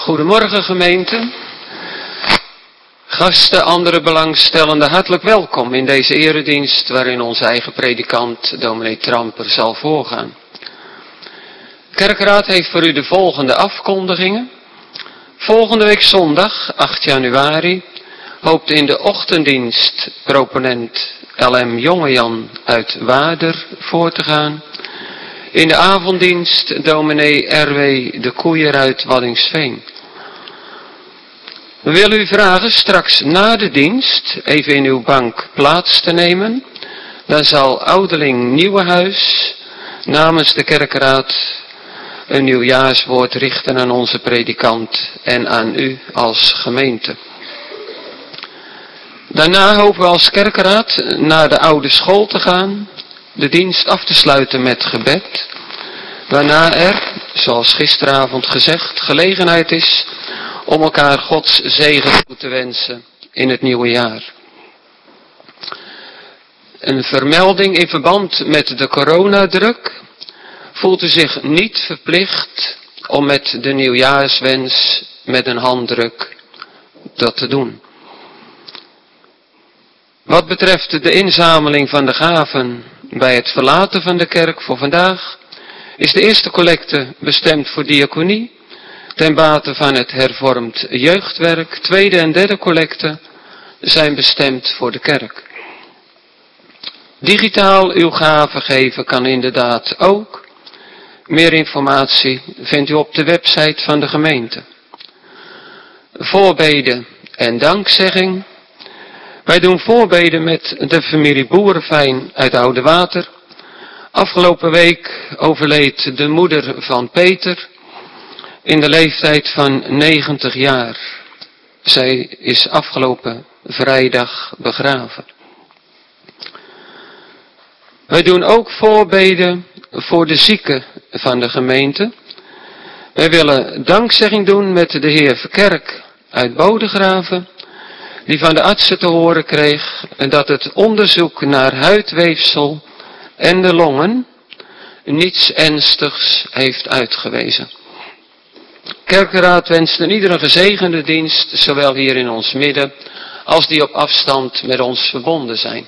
Goedemorgen gemeente. Gasten, andere belangstellenden, hartelijk welkom in deze eredienst waarin onze eigen predikant dominee Tramper zal voorgaan. De kerkraad heeft voor u de volgende afkondigingen. Volgende week zondag, 8 januari, hoopt in de ochtenddienst proponent L.M. Jongejan uit Waarder voor te gaan. In de avonddienst dominee R.W. de Koeier uit Waddinxveen. We willen u vragen straks na de dienst even in uw bank plaats te nemen. Dan zal ouderling Nieuwenhuis namens de kerkraad een nieuwjaarswoord richten aan onze predikant en aan u als gemeente. Daarna hopen we als kerkraad naar de oude school te gaan, de dienst af te sluiten met gebed, waarna er, zoals gisteravond gezegd, gelegenheid is om elkaar Gods zegen toe te wensen in het nieuwe jaar. Een vermelding in verband met de coronadruk. Voelt u zich niet verplicht om met de nieuwjaarswens met een handdruk dat te doen. Wat betreft de inzameling van de gaven bij het verlaten van de kerk voor vandaag, is de eerste collecte bestemd voor diaconie, ten bate van het hervormd jeugdwerk. Tweede en derde collecte zijn bestemd voor de kerk. Digitaal uw gaven geven kan inderdaad ook. Meer informatie vindt u op de website van de gemeente. Voorbeden en dankzegging. Wij doen voorbeden met de familie Boerenfijn uit Oude Water. Afgelopen week overleed de moeder van Peter in de leeftijd van 90 jaar. Zij is afgelopen vrijdag begraven. Wij doen ook voorbeden voor de zieken van de gemeente. Wij willen dankzegging doen met de heer Verkerk uit Bodegraven, die van de artsen te horen kreeg dat het onderzoek naar huidweefsel en de longen niets ernstigs heeft uitgewezen. Kerkenraad wenst een ieder een gezegende dienst, zowel hier in ons midden als die op afstand met ons verbonden zijn.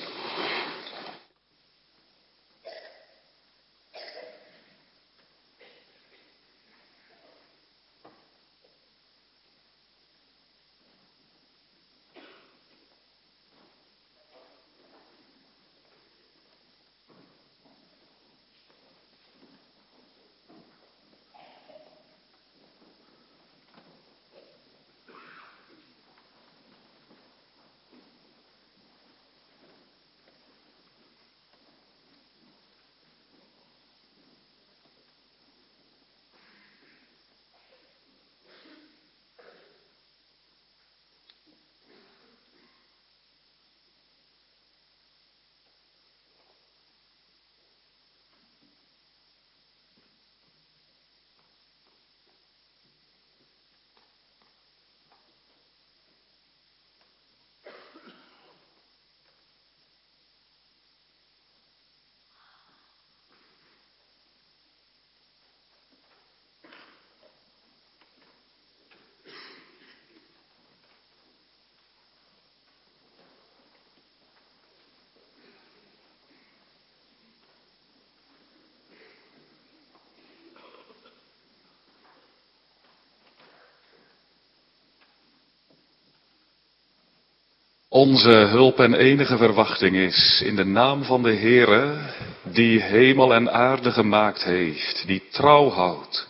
Onze hulp en enige verwachting is in de naam van de Heere, die hemel en aarde gemaakt heeft, die trouw houdt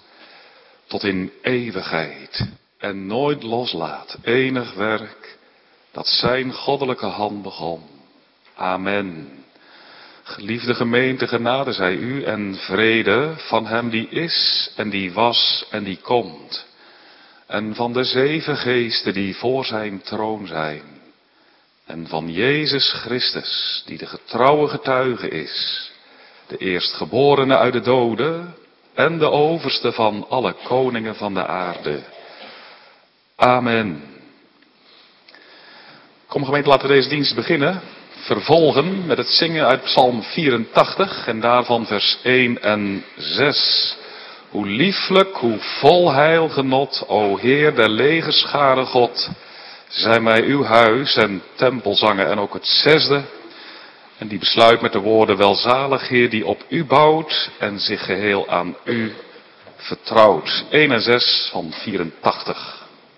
tot in eeuwigheid en nooit loslaat enig werk dat zijn goddelijke hand begon. Amen. Geliefde gemeente, genade zij u en vrede van hem die is en die was en die komt, en van de 7 geesten die voor zijn troon zijn. En van Jezus Christus, die de getrouwe getuige is, de eerstgeborene uit de doden en de overste van alle koningen van de aarde. Amen. Kom gemeente, laten we deze dienst beginnen. Vervolgen met het zingen uit Psalm 84 en daarvan vers 1 en 6. Hoe lieflijk, hoe vol heilgenot, o Heer der legerscharen God, zijn mij uw huis en tempelzangen. En ook het zesde, en die besluit met de woorden: welzalig Heer die op u bouwt en zich geheel aan u vertrouwt. 1 en 6 van 84.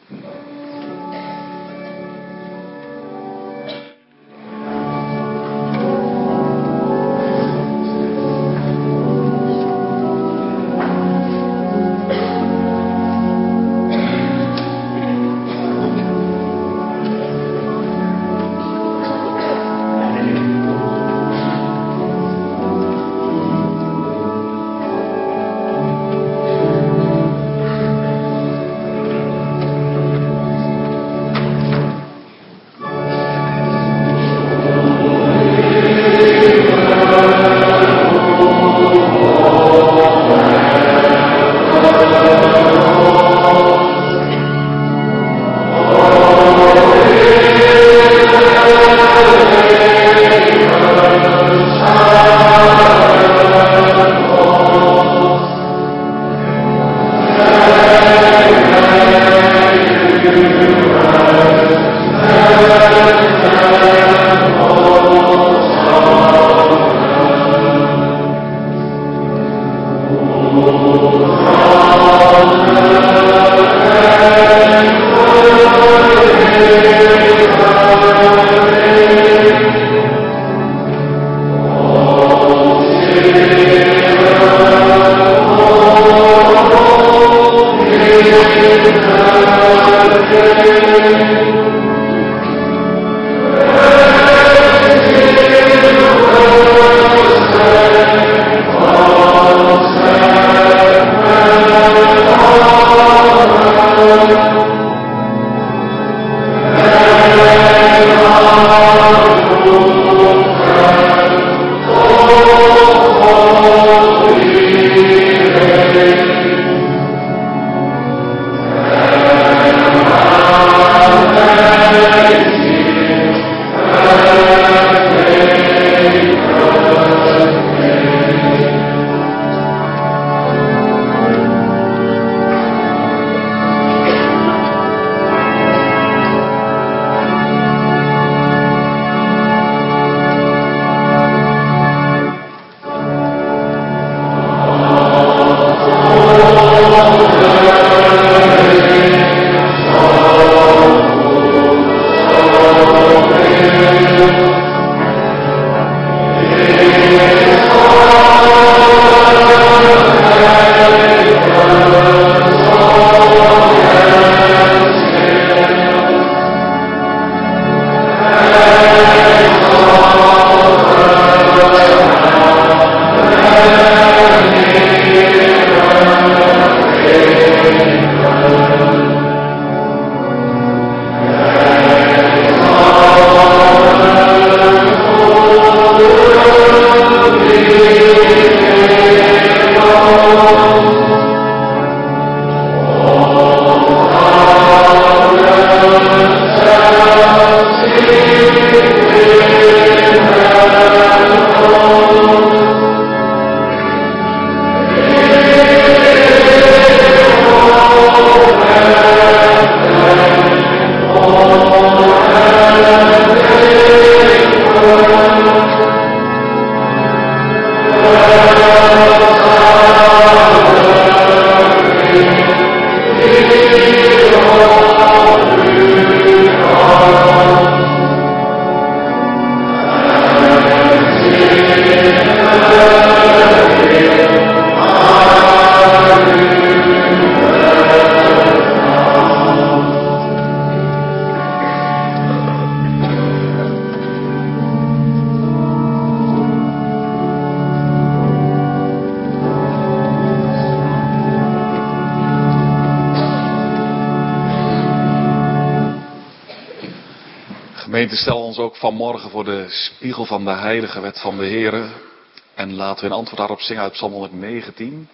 Gemeente, stel ons ook vanmorgen voor de spiegel van de heilige wet van de Heere. En laten we een antwoord daarop zingen uit Psalm 119,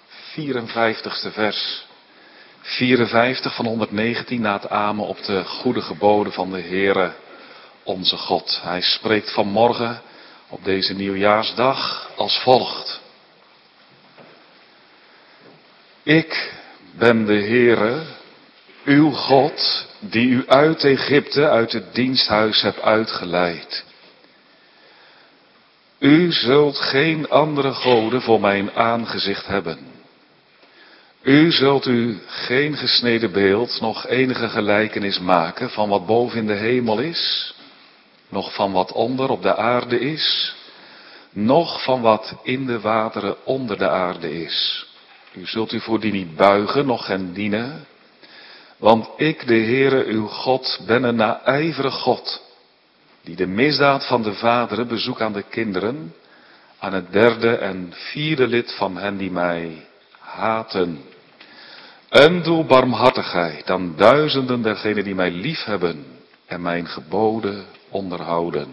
54ste vers. 54 van 119 na het amen op de goede geboden van de Heere, onze God. Hij spreekt vanmorgen op deze nieuwjaarsdag als volgt. Ik ben de Heere, uw God, die u uit Egypte, uit het diensthuis hebt uitgeleid. U zult geen andere goden voor mijn aangezicht hebben. U zult u geen gesneden beeld, nog enige gelijkenis maken van wat boven in de hemel is, nog van wat onder op de aarde is, nog van wat in de wateren onder de aarde is. U zult u voor die niet buigen, noch hen dienen, want ik, de Heere, uw God, ben een naijverig God, die de misdaad van de vaderen bezoekt aan de kinderen, aan het derde en vierde lid van hen die mij haten. En doe barmhartigheid aan duizenden dergenen die mij liefhebben en mijn geboden onderhouden.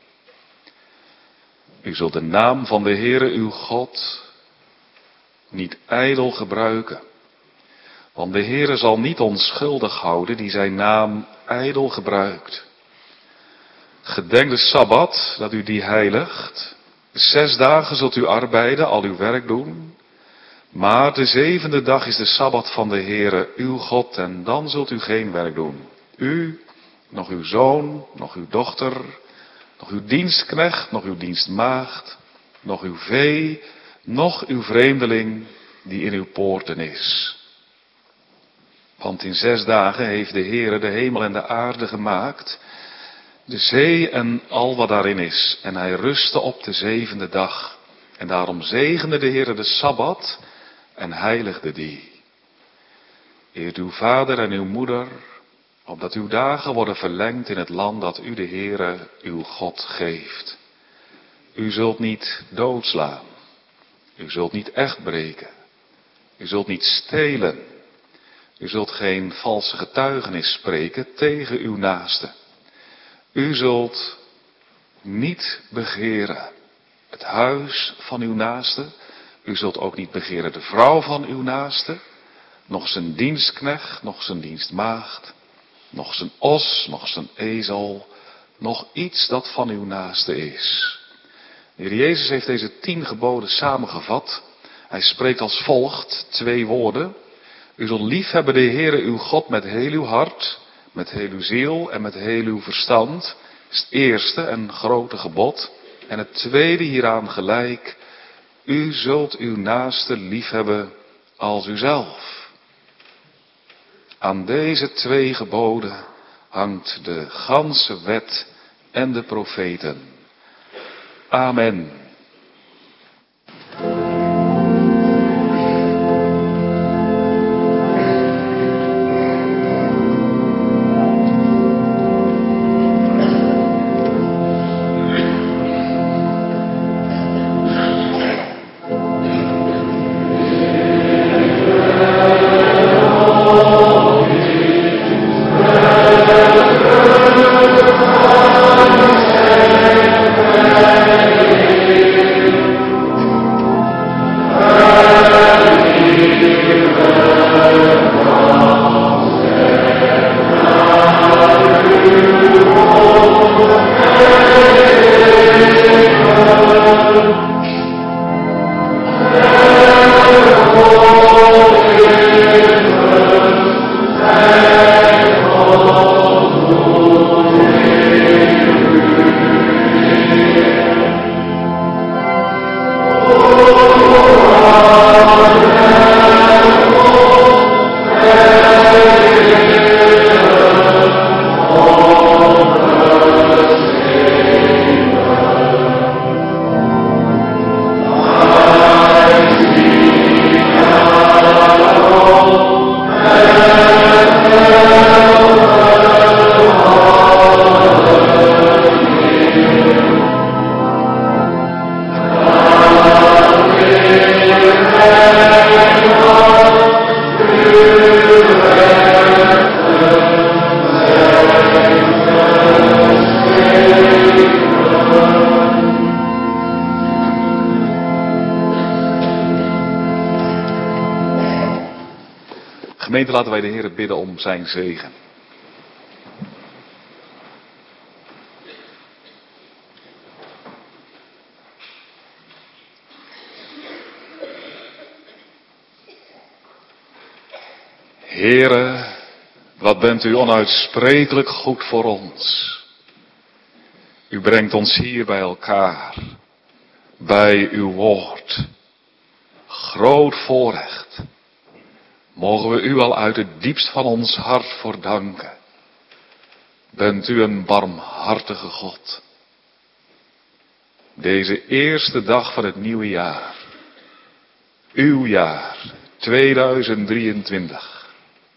U zult de naam van de Heere uw God niet ijdel gebruiken. Want de Heere zal niet onschuldig houden die zijn naam ijdel gebruikt. Gedenk de Sabbat, dat u die heiligt. 6 dagen zult u arbeiden, al uw werk doen. Maar de 7e dag is de Sabbat van de Heere uw God en dan zult u geen werk doen. U, nog uw zoon, nog uw dochter, nog uw dienstknecht, nog uw dienstmaagd, nog uw vee, nog uw vreemdeling die in uw poorten is. Want in 6 dagen heeft de Heere de hemel en de aarde gemaakt, de zee en al wat daarin is. En hij rustte op de 7e dag. En daarom zegende de Heere de Sabbat en heiligde die. Eert uw vader en uw moeder, opdat uw dagen worden verlengd in het land dat u de Heere uw God geeft. U zult niet doodslaan. U zult niet echt breken. U zult niet stelen. U zult geen valse getuigenis spreken tegen uw naaste. U zult niet begeren het huis van uw naaste. U zult ook niet begeren de vrouw van uw naaste. Nog zijn dienstknecht, nog zijn dienstmaagd. Nog zijn os, nog zijn ezel. Nog iets dat van uw naaste is. De Heer Jezus heeft deze 10 geboden samengevat. Hij spreekt als volgt 2 woorden. U zult liefhebben de Heere uw God met heel uw hart, met heel uw ziel en met heel uw verstand. Dat is het eerste en grote gebod. En het tweede hieraan gelijk. U zult uw naaste liefhebben als uzelf. Aan deze 2 geboden hangt de ganse wet en de profeten. Amen. Gemeente, laten wij de Heer bidden om zijn zegen. Heere, wat bent u onuitsprekelijk goed voor ons. U brengt ons hier bij elkaar, bij uw woord. Groot voorrecht. Mogen we u al uit het diepst van ons hart voor danken. Bent u een barmhartige God. Deze eerste dag van het nieuwe jaar. Uw jaar, 2023.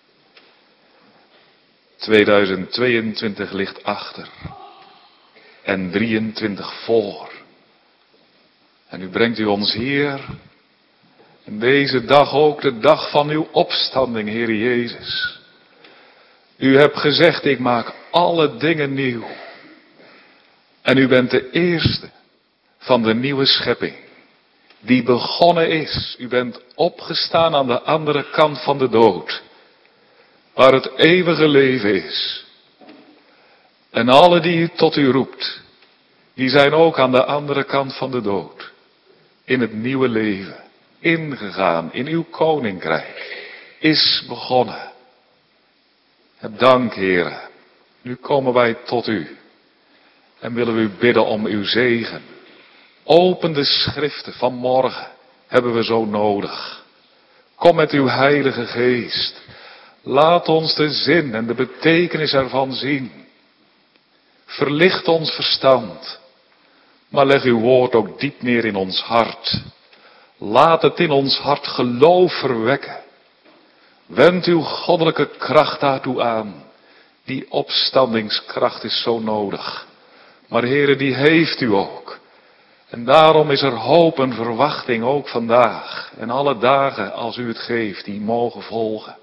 2022 ligt achter. En 23 voor. En u brengt u ons hier. En deze dag ook de dag van uw opstanding, Heer Jezus. U hebt gezegd, ik maak alle dingen nieuw. En u bent de eerste van de nieuwe schepping. Die begonnen is. U bent opgestaan aan de andere kant van de dood. Waar het eeuwige leven is. En alle die u tot u roept. Die zijn ook aan de andere kant van de dood. In het nieuwe leven. Ingegaan in uw koninkrijk. Is begonnen. Heb dank, Heere. Nu komen wij tot u. En willen we u bidden om uw zegen. Open de schriften van morgen. Hebben we zo nodig. Kom met uw heilige geest. Laat ons de zin en de betekenis ervan zien. Verlicht ons verstand. Maar leg uw woord ook diep neer in ons hart. Laat het in ons hart geloof verwekken. Wend uw goddelijke kracht daartoe aan. Die opstandingskracht is zo nodig. Maar Heere, die heeft u ook. En daarom is er hoop en verwachting ook vandaag. En alle dagen als u het geeft, die mogen volgen.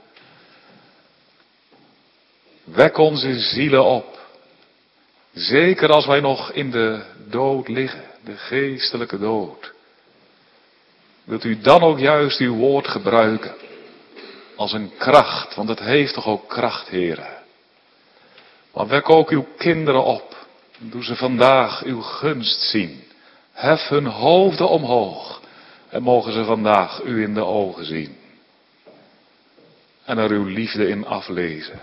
Wek onze zielen op. Zeker als wij nog in de dood liggen. De geestelijke dood. Wilt u dan ook juist uw woord gebruiken. Als een kracht. Want het heeft toch ook kracht, Heere. Maar wek ook uw kinderen op. Doe ze vandaag uw gunst zien. Hef hun hoofden omhoog. En mogen ze vandaag u in de ogen zien. En er uw liefde in aflezen.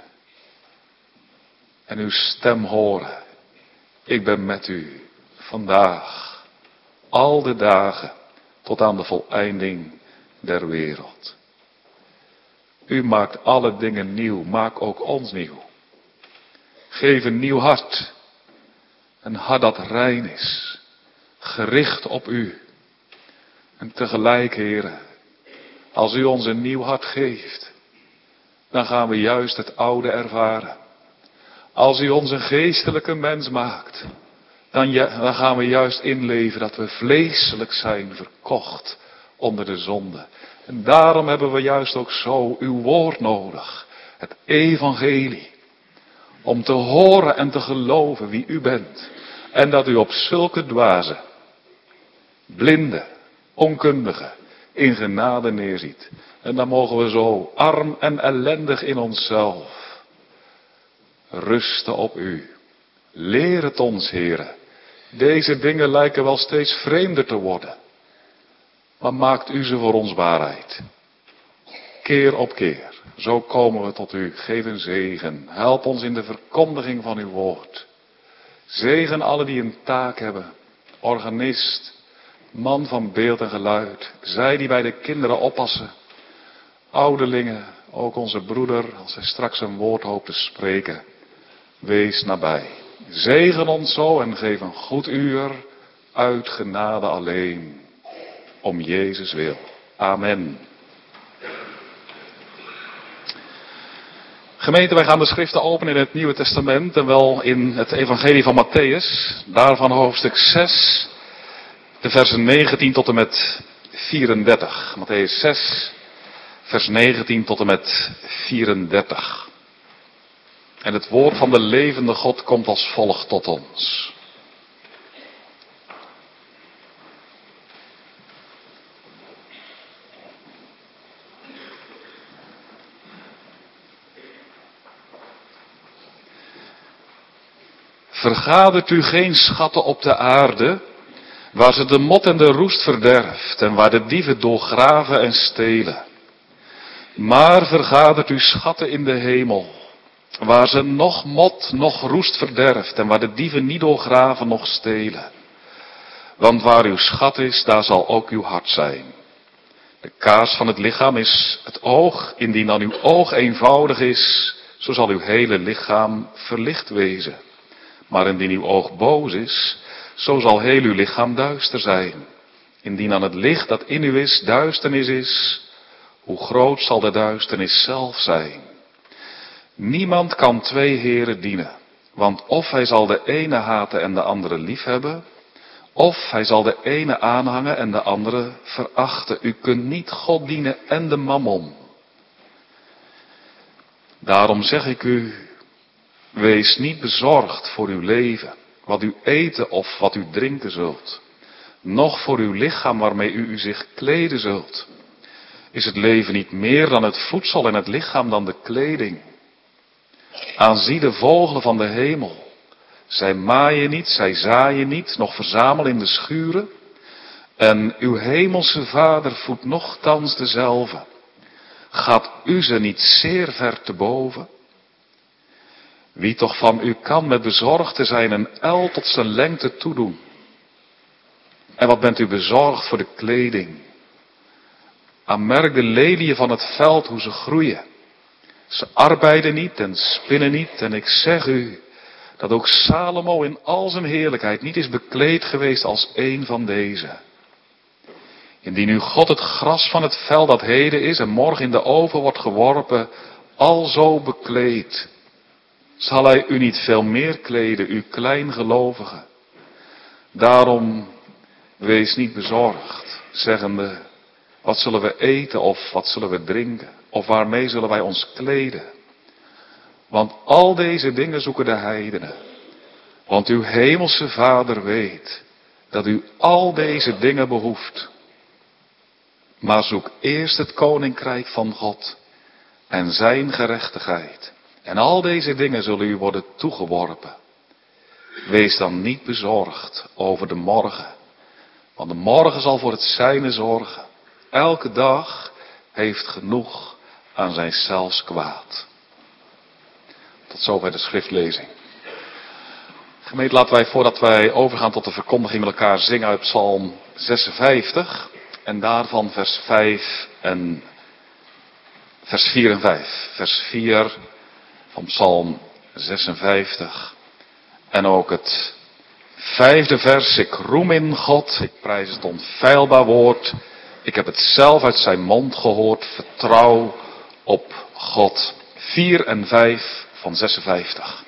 En uw stem horen. Ik ben met u. Vandaag. Al de dagen. Tot aan de voleinding der wereld. U maakt alle dingen nieuw. Maak ook ons nieuw. Geef een nieuw hart. Een hart dat rein is. Gericht op u. En tegelijk, Heere, als u ons een nieuw hart geeft, dan gaan we juist het oude ervaren. Als u ons een geestelijke mens maakt, dan gaan we juist inleven dat we vleeselijk zijn, verkocht onder de zonde. En daarom hebben we juist ook zo uw woord nodig. Het evangelie. Om te horen en te geloven wie u bent. En dat u op zulke dwazen, blinde, onkundige, in genade neerziet. En dan mogen we zo arm en ellendig in onszelf rusten op u. Leer het ons, Heere. Deze dingen lijken wel steeds vreemder te worden. Maar maakt u ze voor ons waarheid. Keer op keer. Zo komen we tot u. Geef een zegen. Help ons in de verkondiging van uw woord. Zegen alle die een taak hebben. Organist. Man van beeld en geluid. Zij die bij de kinderen oppassen. Ouderlingen. Ook onze broeder. Als hij straks een woord hoopt te spreken. Wees nabij. Zegen ons zo en geef een goed uur. Uit genade alleen. Om Jezus wil. Amen. Gemeente, wij gaan de schriften openen in het Nieuwe Testament en wel in het evangelie van Matthäus. Daarvan hoofdstuk 6, de versen 19 tot en met 34. Matthäus 6, vers 19 tot en met 34. En het woord van de levende God komt als volgt tot ons. Vergadert u geen schatten op de aarde, waar ze de mot en de roest verderft en waar de dieven doorgraven en stelen. Maar vergadert uw schatten in de hemel, waar ze noch mot noch roest verderft en waar de dieven niet doorgraven noch stelen. Want waar uw schat is, daar zal ook uw hart zijn. De kaars van het lichaam is het oog, indien dan uw oog eenvoudig is, zo zal uw hele lichaam verlicht wezen. Maar indien uw oog boos is, zo zal heel uw lichaam duister zijn. Indien dan het licht dat in u is, duisternis is, hoe groot zal de duisternis zelf zijn. Niemand kan twee heren dienen, want of hij zal de ene haten en de andere liefhebben, of hij zal de ene aanhangen en de andere verachten. U kunt niet God dienen en de mammon. Daarom zeg ik u, wees niet bezorgd voor uw leven, wat u eten of wat u drinken zult, noch voor uw lichaam waarmee u zich kleden zult. Is het leven niet meer dan het voedsel en het lichaam dan de kleding? Aanzie de vogelen van de hemel. Zij maaien niet, zij zaaien niet, noch verzamelen in de schuren. En uw hemelse Vader voedt nochtans dezelve. Gaat u ze niet zeer ver te boven? Wie toch van u kan met bezorgd zijn een el tot zijn lengte toedoen? En wat bent u bezorgd voor de kleding? Aanmerk de leliën van het veld hoe ze groeien. Ze arbeiden niet en spinnen niet. En ik zeg u dat ook Salomo in al zijn heerlijkheid niet is bekleed geweest als een van deze. Indien u God het gras van het veld dat heden is en morgen in de oven wordt geworpen, alzo bekleedt, zal hij u niet veel meer kleden, uw kleingelovige. Daarom wees niet bezorgd, zeggende, wat zullen we eten of wat zullen we drinken? Of waarmee zullen wij ons kleden? Want al deze dingen zoeken de heidenen. Want uw hemelse Vader weet dat u al deze dingen behoeft. Maar zoek eerst het koninkrijk van God en zijn gerechtigheid. En al deze dingen zullen u worden toegeworpen. Wees dan niet bezorgd over de morgen. Want de morgen zal voor het zijne zorgen. Elke dag heeft genoeg aan zijn zelfs kwaad. Tot zover de schriftlezing. Gemeente, laten wij voordat wij overgaan tot de verkondiging met elkaar zingen uit Psalm 56. En daarvan vers 5 en vers 4 en 5. Vers 4 van Psalm 56. En ook het 5e vers. Ik roem in God, ik prijs het onfeilbaar woord. Ik heb het zelf uit zijn mond gehoord. Vertrouw op God. 4 en 5 van 56.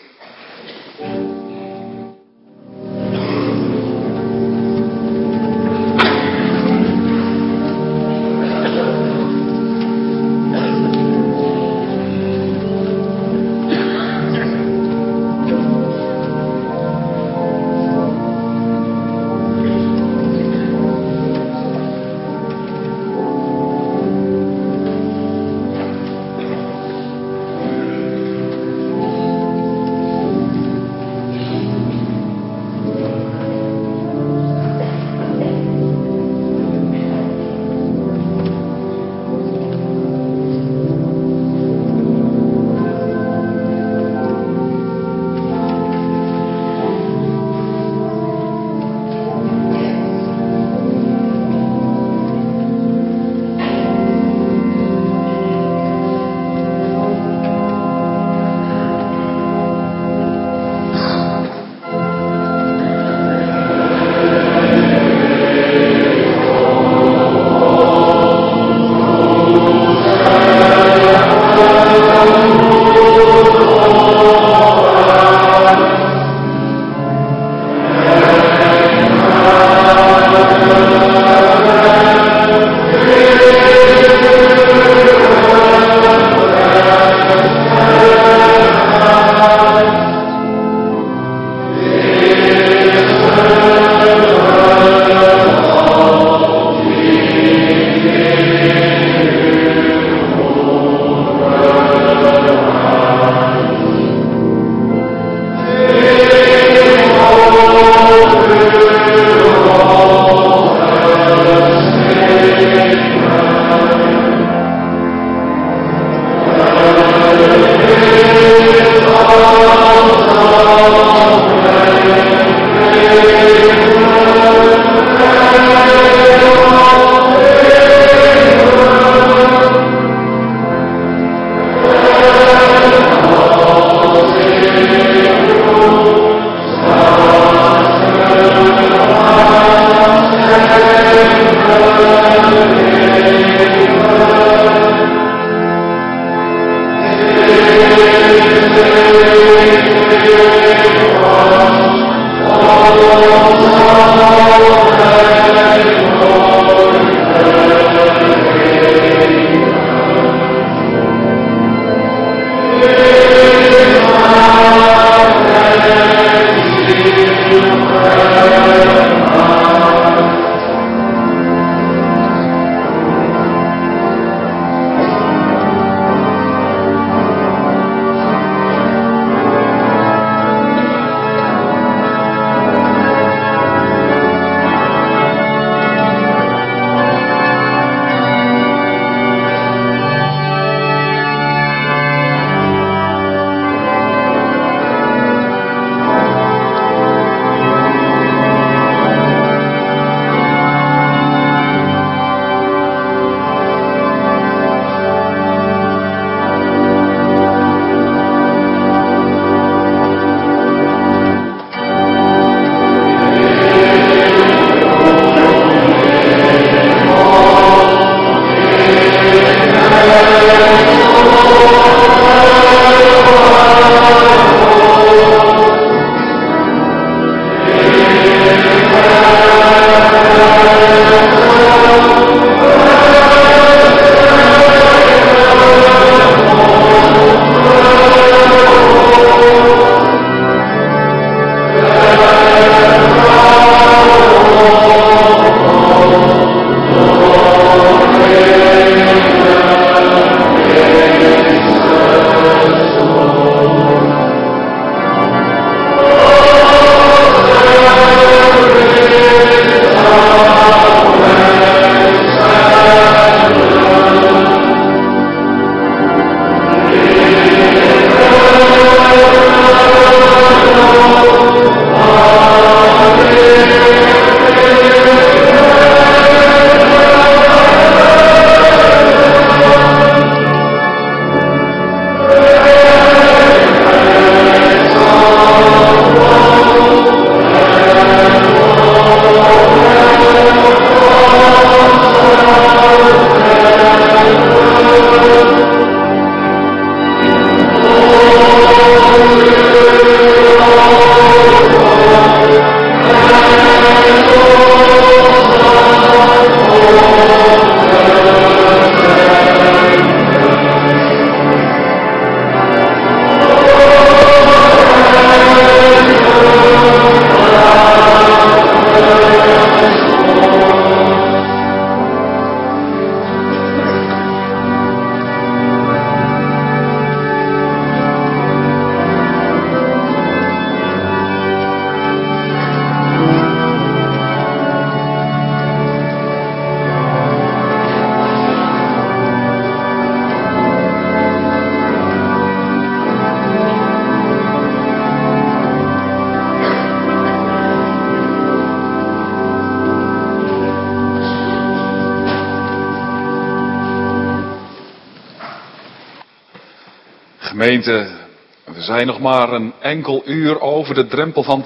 Gemeente, we zijn nog maar een enkel uur over de drempel van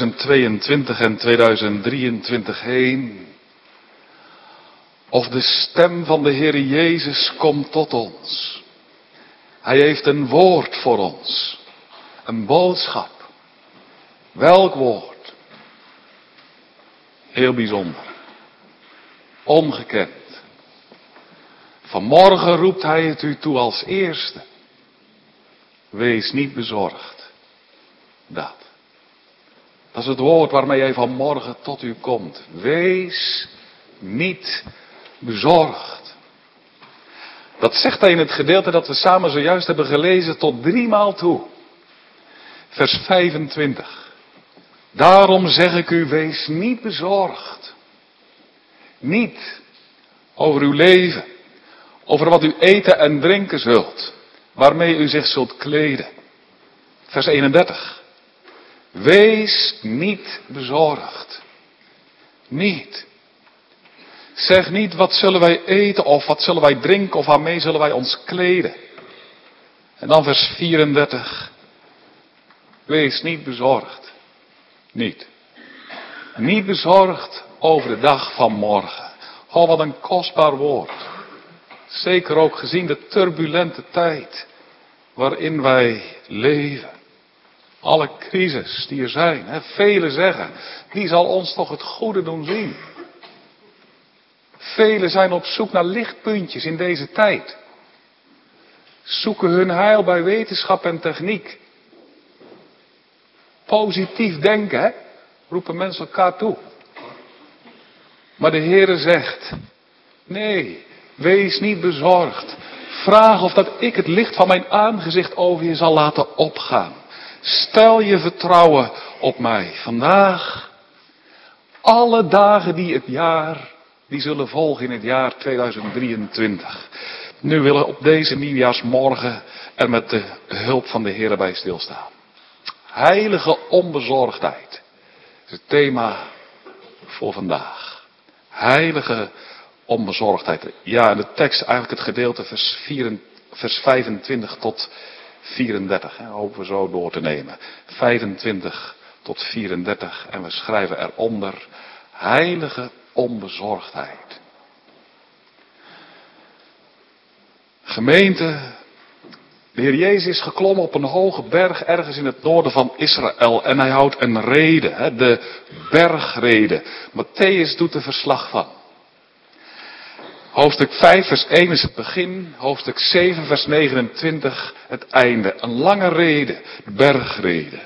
2022 en 2023 heen. Of de stem van de Heer Jezus komt tot ons. Hij heeft een woord voor ons. Een boodschap. Welk woord? Heel bijzonder. Ongekend. Vanmorgen roept hij het u toe als eerste. Wees niet bezorgd. Dat is het woord waarmee hij vanmorgen tot u komt. Wees niet bezorgd. Dat zegt hij in het gedeelte dat we samen zojuist hebben gelezen tot 3 maal toe. Vers 25. Daarom zeg ik u, wees niet bezorgd. Niet over uw leven, over wat u eten en drinken zult, waarmee u zich zult kleden. Vers 31. Wees niet bezorgd. Niet. Zeg niet, wat zullen wij eten of wat zullen wij drinken of waarmee zullen wij ons kleden. En dan vers 34. Wees niet bezorgd. Niet. Niet bezorgd over de dag van morgen. Oh, wat een kostbaar woord. Zeker ook gezien de turbulente tijd waarin wij leven. Alle crisis die er zijn. Velen zeggen, wie zal ons toch het goede doen zien? Velen zijn op zoek naar lichtpuntjes in deze tijd. Zoeken hun heil bij wetenschap en techniek. Positief denken, roepen mensen elkaar toe. Maar de Heere zegt, nee, wees niet bezorgd. Vraag of dat ik het licht van mijn aangezicht over je zal laten opgaan. Stel je vertrouwen op mij. Vandaag, alle dagen die zullen volgen in het jaar 2023. Nu willen we op deze nieuwjaarsmorgen er met de hulp van de Heere bij stilstaan. Heilige onbezorgdheid is het thema voor vandaag. Heilige onbezorgdheid. Ja, in de tekst eigenlijk het gedeelte vers 25 tot 34. Hopen we zo door te nemen. 25 tot 34. En we schrijven eronder heilige onbezorgdheid. Gemeente, de Heer Jezus is geklommen op een hoge berg ergens in het noorden van Israël. En hij houdt een rede, de bergrede. Mattheüs doet er verslag van. Hoofdstuk 5 vers 1 is het begin. Hoofdstuk 7 vers 29 het einde. Een lange rede, de bergrede.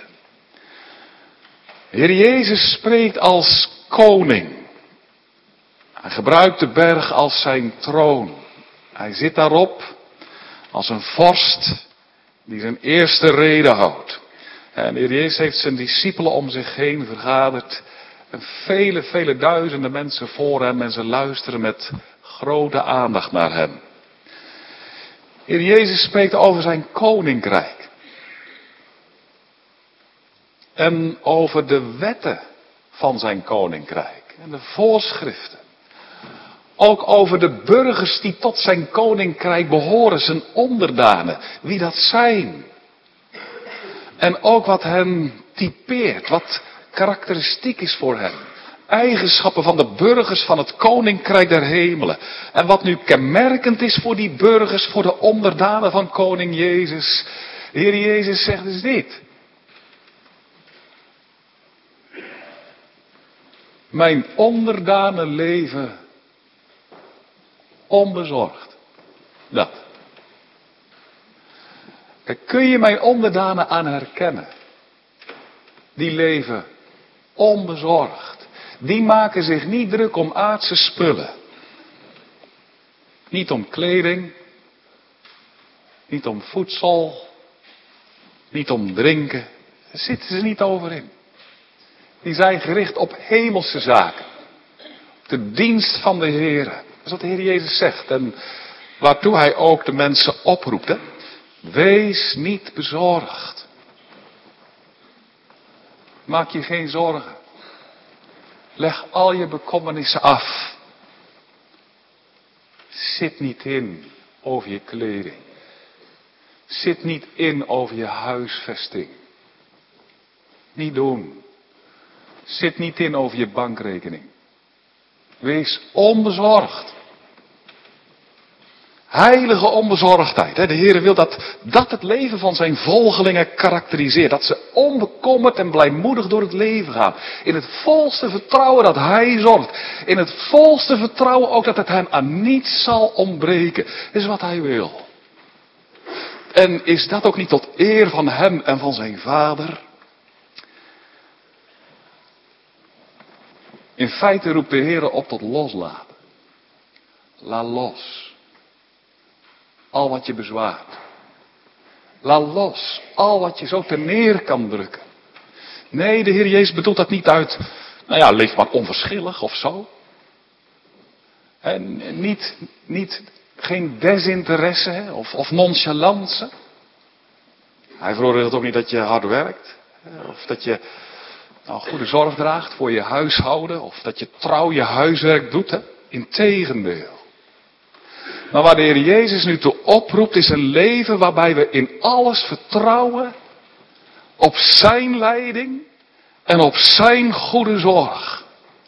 De Heer Jezus spreekt als koning. Hij gebruikt de berg als zijn troon. Hij zit daarop als een vorst die zijn eerste rede houdt. En de Heer Jezus heeft zijn discipelen om zich heen vergaderd. En vele duizenden mensen voor hem en ze luisteren met grote aandacht naar hem. De Heer Jezus spreekt over zijn koninkrijk. En over de wetten van zijn koninkrijk. En de voorschriften. Ook over de burgers die tot zijn koninkrijk behoren, zijn onderdanen. Wie dat zijn. En ook wat hen typeert, wat karakteristiek is voor hen. Eigenschappen van de burgers van het koninkrijk der hemelen. En wat nu kenmerkend is voor die burgers, voor de onderdanen van koning Jezus. De Heer Jezus zegt dus dit. Mijn onderdanen leven onbezorgd. Dat. Kijk, kun je mijn onderdanen aan herkennen? Die leven onbezorgd. Die maken zich niet druk om aardse spullen. Niet om kleding. Niet om voedsel. Niet om drinken. Daar zitten ze niet over in. Die zijn gericht op hemelse zaken. Op de dienst van de Heer. Dat is wat de Heer Jezus zegt. En waartoe hij ook de mensen oproept. Hè? Wees niet bezorgd. Maak je geen zorgen. Leg al je bekommernissen af. Zit niet in over je kleding. Zit niet in over je huisvesting. Niet doen. Zit niet in over je bankrekening. Wees onbezorgd. Heilige onbezorgdheid. De Heer wil dat het leven van zijn volgelingen karakteriseert. Dat ze onbekommerd en blijmoedig door het leven gaan. In het volste vertrouwen dat hij zorgt. In het volste vertrouwen ook dat het hen aan niets zal ontbreken. Dat is wat hij wil. En is dat ook niet tot eer van hem en van zijn vader? In feite roept de Heer op tot loslaten. Laat los. Al wat je bezwaart. Laat los. Al wat je zo ten neer kan drukken. Nee, de Heer Jezus bedoelt dat niet uit, leef maar onverschillig of zo. En geen desinteresse of nonchalance. Hij veroordeelt ook niet dat je hard werkt. Of dat je goede zorg draagt voor je huishouden. Of dat je trouw je huiswerk doet. Hè? Integendeel. Maar waar de Heer Jezus nu toe oproept is een leven waarbij we in alles vertrouwen op zijn leiding en op zijn goede zorg.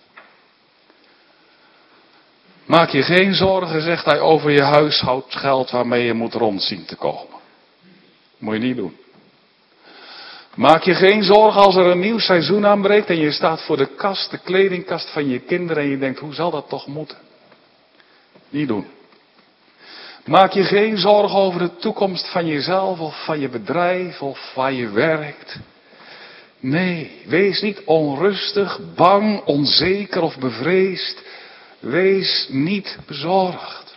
Maak je geen zorgen, zegt hij, over je huishoudgeld waarmee je moet rond zien te komen. Moet je niet doen. Maak je geen zorgen als er een nieuw seizoen aanbreekt en je staat voor de kast, de kledingkast van je kinderen en je denkt, hoe zal dat toch moeten? Niet doen. Maak je geen zorgen over de toekomst van jezelf of van je bedrijf of waar je werkt. Nee, wees niet onrustig, bang, onzeker of bevreesd. Wees niet bezorgd.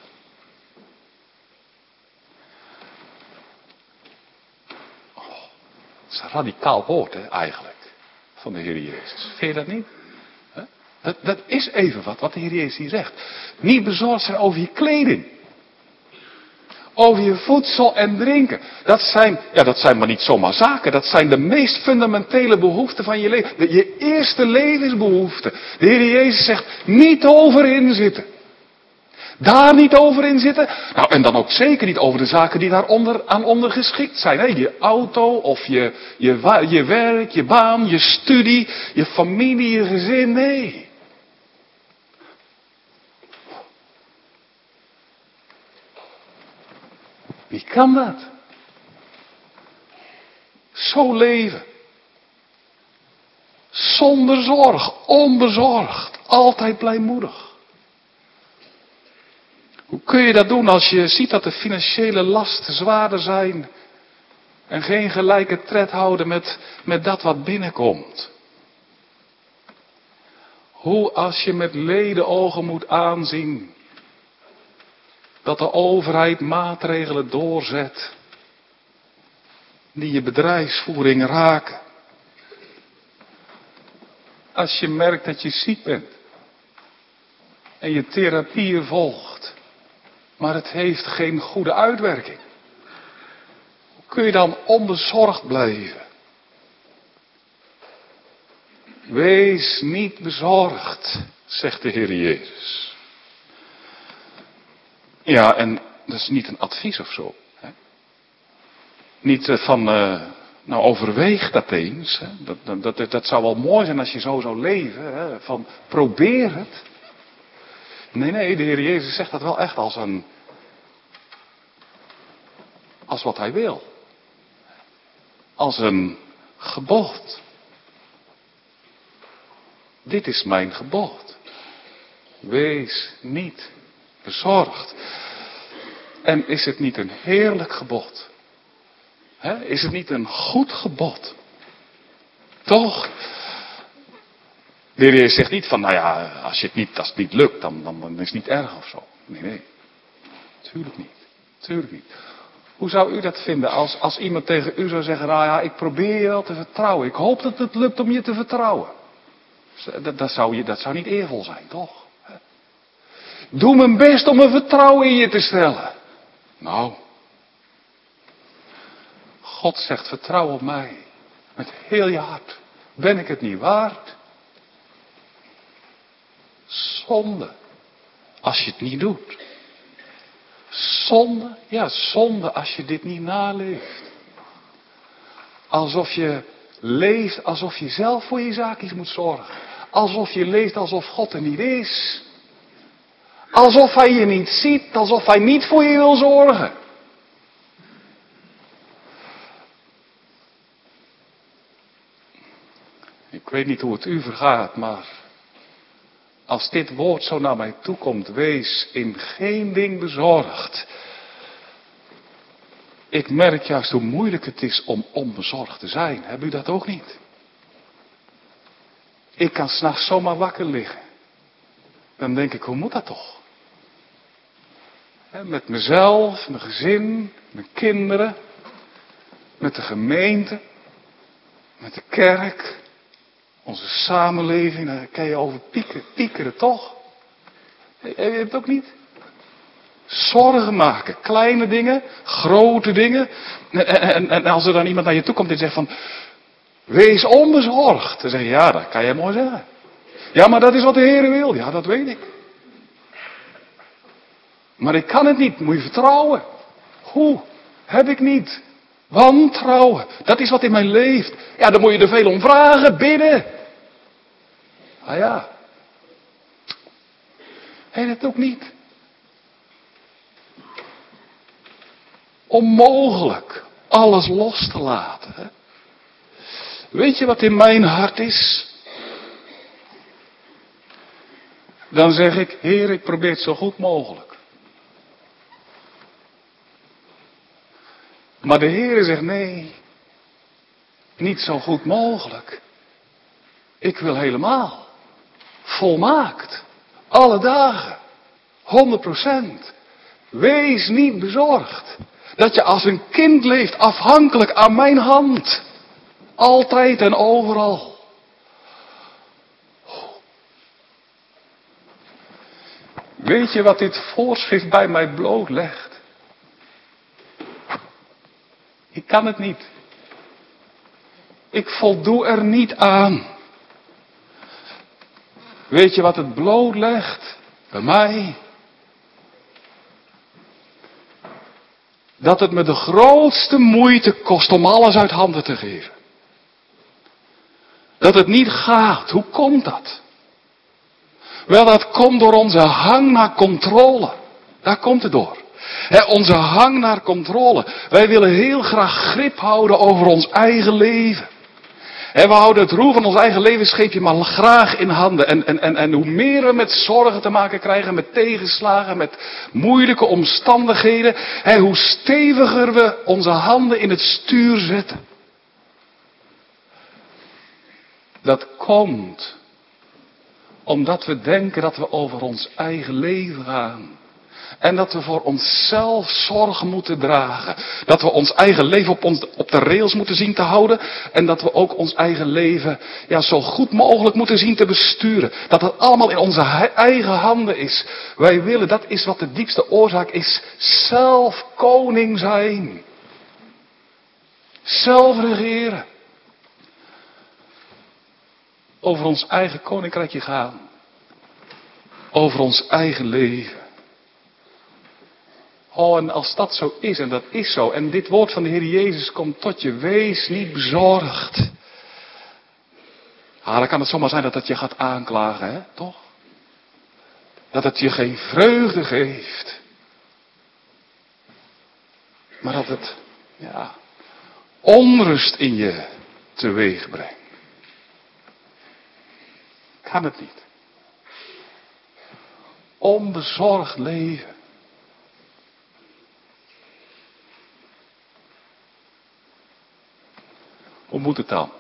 Oh, dat is een radicaal woord, hè, eigenlijk, van de Heer Jezus. Vind je dat niet? Dat is even wat de Heer Jezus hier zegt. Niet bezorgd zijn over je kleding. Over je voedsel en drinken. Dat zijn maar niet zomaar zaken. Dat zijn de meest fundamentele behoeften van je leven. Je eerste levensbehoefte. De Heer Jezus zegt, niet over inzitten. Daar niet over inzitten. Nou, en dan ook zeker niet over de zaken die daar aan ondergeschikt zijn. Hè? Je auto of je werk, je baan, je studie, je familie, je gezin. Nee. Wie kan dat? Zo leven. Zonder zorg, onbezorgd, altijd blijmoedig. Hoe kun je dat doen als je ziet dat de financiële lasten zwaarder zijn en geen gelijke tred houden met dat wat binnenkomt? Hoe als je met ledenogen moet aanzien dat de overheid maatregelen doorzet die je bedrijfsvoering raken. Als je merkt dat je ziek bent en je therapieën volgt, maar het heeft geen goede uitwerking. Hoe kun je dan onbezorgd blijven? Wees niet bezorgd, zegt de Heer Jezus. Ja, en dat is niet een advies of zo. Hè? Niet overweeg dat eens. Hè? Dat zou wel mooi zijn als je zo zou leven. Hè? Van, probeer het. Nee, de Heer Jezus zegt dat wel echt als wat hij wil. Als een gebod. Dit is mijn gebod. Wees niet bezorgd. En is het niet een heerlijk gebod? Is het niet een goed gebod? Toch? De Heer zegt niet van, als het niet lukt, dan is het niet erg of zo. Nee. Tuurlijk niet. Hoe zou u dat vinden als iemand tegen u zou zeggen, ik probeer je wel te vertrouwen. Ik hoop dat het lukt om je te vertrouwen. Dat zou niet eervol zijn, toch? Doe mijn best om mijn vertrouwen in je te stellen. Nou, God zegt, vertrouw op mij. Met heel je hart. Ben ik het niet waard? Zonde. Als je het niet doet. Zonde als je dit niet naleeft. Alsof je leeft, alsof je zelf voor je zaakjes moet zorgen. Alsof je leeft alsof God er niet is. Alsof hij je niet ziet, alsof hij niet voor je wil zorgen. Ik weet niet hoe het u vergaat, maar als dit woord zo naar mij toe komt, wees in geen ding bezorgd. Ik merk juist hoe moeilijk het is om onbezorgd te zijn. Hebt u dat ook niet? Ik kan 's nachts zomaar wakker liggen. Dan denk ik, hoe moet dat toch? Met mezelf, mijn gezin, mijn kinderen, met de gemeente, met de kerk, onze samenleving, daar kan je over piekeren toch? Heb je het ook niet? Zorgen maken. Kleine dingen, grote dingen. En als er dan iemand naar je toe komt en zegt van, wees onbezorgd. Dan zeg je, ja, dat kan je mooi zeggen. Ja, maar dat is wat de Heer wil. Ja, dat weet ik. Maar ik kan het niet. Moet je vertrouwen. Hoe? Heb ik niet. Wantrouwen. Dat is wat in mij leeft. Ja, dan moet je er veel om vragen, bidden. Ah ja. Heet het ook niet. Onmogelijk alles los te laten. Hè? Weet je wat in mijn hart is? Dan zeg ik, Heer, ik probeer het zo goed mogelijk. Maar de Heer zegt, nee, niet zo goed mogelijk. Ik wil helemaal. Volmaakt. Alle dagen. 100%. Wees niet bezorgd. Dat je als een kind leeft afhankelijk aan mijn hand. Altijd en overal. Weet je wat dit voorschrift bij mij blootlegt? Ik kan het niet. Ik voldoe er niet aan. Weet je wat het blootlegt? Bij mij. Dat het me de grootste moeite kost om alles uit handen te geven. Dat het niet gaat. Hoe komt dat? Wel, dat komt door onze hang naar controle. Daar komt het door. Onze hang naar controle. Wij willen heel graag grip houden over ons eigen leven. We houden het roer van ons eigen levensscheepje maar graag in handen. En hoe meer we met zorgen te maken krijgen, met tegenslagen, met moeilijke omstandigheden, hoe steviger we onze handen in het stuur zetten. Dat komt omdat we denken dat we over ons eigen leven gaan. En dat we voor onszelf zorgen moeten dragen. Dat we ons eigen leven op de rails moeten zien te houden. En dat we ook ons eigen leven zo goed mogelijk moeten zien te besturen. Dat het allemaal in onze eigen handen is. Wij willen, dat is wat de diepste oorzaak is. Zelf koning zijn. Zelf regeren. Over ons eigen koninkrijkje gaan. Over ons eigen leven. Oh, en als dat zo is, en dat is zo, en dit woord van de Heer Jezus komt tot je, wees niet bezorgd. Dan kan het zomaar zijn dat het je gaat aanklagen, hè, toch? Dat het je geen vreugde geeft. Maar dat het, onrust in je teweeg brengt. Kan het niet. Onbezorgd leven. Hoe moet het dan?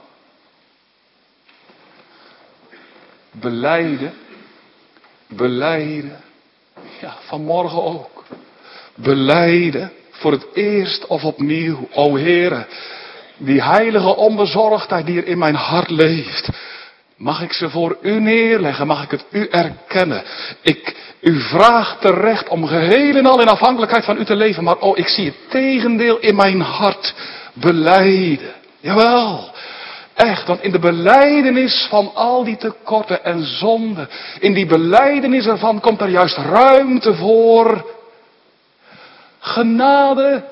Belijden. Belijden. Ja, vanmorgen ook. Belijden. Voor het eerst of opnieuw. O Heere, die heilige onbezorgdheid die er in mijn hart leeft. Mag ik ze voor u neerleggen? Mag ik het u erkennen? U vraagt terecht om geheel en al in afhankelijkheid van u te leven. Maar ik zie het tegendeel in mijn hart. Belijden. Jawel, echt, want in de belijdenis van al die tekorten en zonden, in die belijdenis ervan komt er juist ruimte voor genade.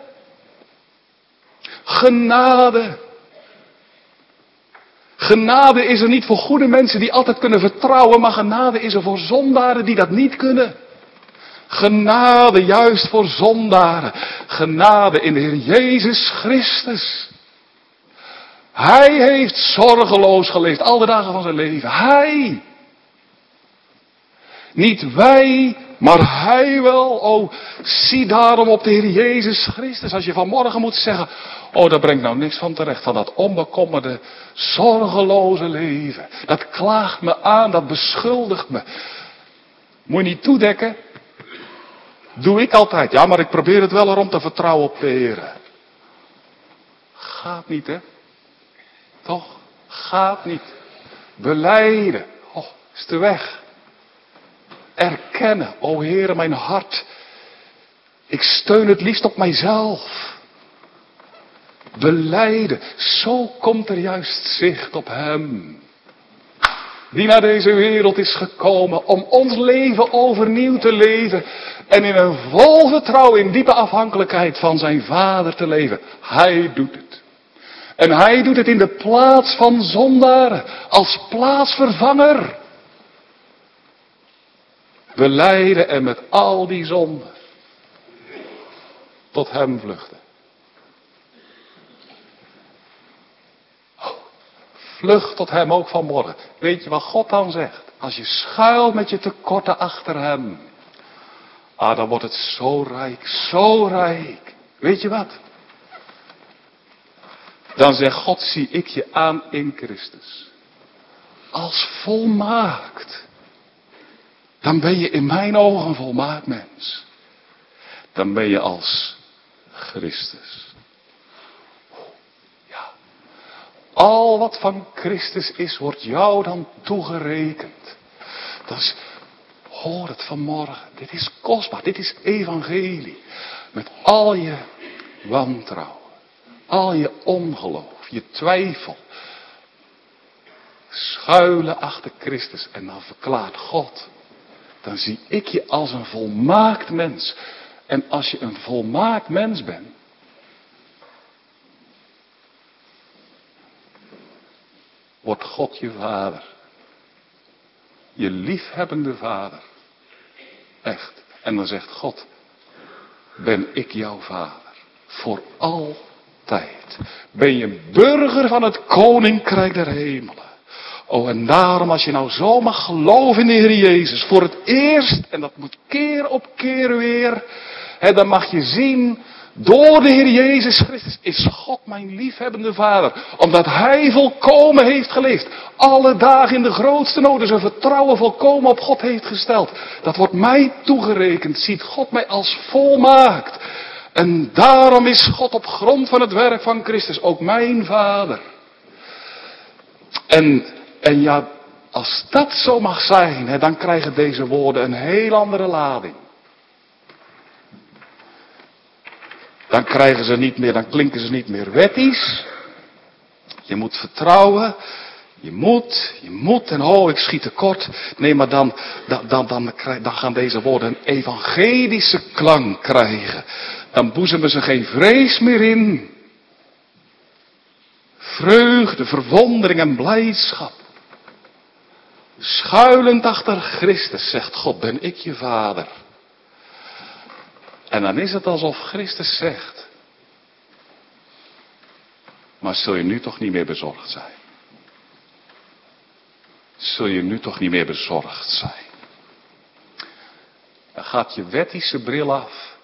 Genade. Genade is er niet voor goede mensen die altijd kunnen vertrouwen, maar genade is er voor zondaren die dat niet kunnen. Genade juist voor zondaren. Genade in de Heer Jezus Christus. Hij heeft zorgeloos geleefd, al de dagen van zijn leven. Hij. Niet wij, maar hij wel. Zie daarom op de Heer Jezus Christus. Als je vanmorgen moet zeggen, daar brengt nou niks van terecht. Van dat onbekommerde, zorgeloze leven. Dat klaagt me aan, dat beschuldigt me. Moet je niet toedekken. Doe ik altijd. Ja, maar ik probeer het wel erom te vertrouwen op de Heer. Gaat niet, hè. Toch? Gaat niet. Belijden. Is de weg. Erkennen. O Heere, mijn hart Ik steun het liefst op mijzelf. Belijden, zo komt er juist zicht op hem. Die naar deze wereld is gekomen om ons leven overnieuw te leven. En in een vol vertrouwen, in diepe afhankelijkheid van zijn Vader te leven. Hij doet het. En hij doet het in de plaats van zondaren, als plaatsvervanger. Belijden en met al die zonden tot hem vluchten. Vlucht tot hem ook vanmorgen. Weet je wat God dan zegt? Als je schuilt met je tekorten achter hem. Dan wordt het zo rijk, zo rijk. Weet je wat? Dan zegt God, zie ik je aan in Christus. Als volmaakt. Dan ben je in mijn ogen een volmaakt mens. Dan ben je als Christus. Ja. Al wat van Christus is, wordt jou dan toegerekend. Dus hoor het vanmorgen. Dit is kostbaar. Dit is evangelie. Met al je wantrouwen. Al je ongeloof. Je twijfel. Schuilen achter Christus. En dan verklaart God. Dan zie ik je als een volmaakt mens. En als je een volmaakt mens bent. Wordt God je vader. Je liefhebbende vader. Echt. En dan zegt God. Ben ik jouw vader. Voor altijd. Ben je burger van het koninkrijk der hemelen. Oh, en daarom als je nou zo mag geloven in de Heer Jezus. Voor het eerst. En dat moet keer op keer weer. Dan mag je zien. Door de Heer Jezus Christus is God mijn liefhebbende vader. Omdat hij volkomen heeft geleefd. Alle dagen in de grootste noden zijn vertrouwen volkomen op God heeft gesteld. Dat wordt mij toegerekend. Ziet God mij als volmaakt. En daarom is God op grond van het werk van Christus ook mijn vader. En ja, als dat zo mag zijn, dan krijgen deze woorden een heel andere lading. Dan klinken ze niet meer wettisch. Je moet vertrouwen. Je moet en ik schiet tekort. Nee, maar dan gaan deze woorden een evangelische klank krijgen. Dan boezemen ze geen vrees meer in. Vreugde, verwondering en blijdschap. Schuilend achter Christus, zegt God, ben ik je vader. En dan is het alsof Christus zegt. Maar zul je nu toch niet meer bezorgd zijn? Zul je nu toch niet meer bezorgd zijn? Dan gaat je wettische bril af.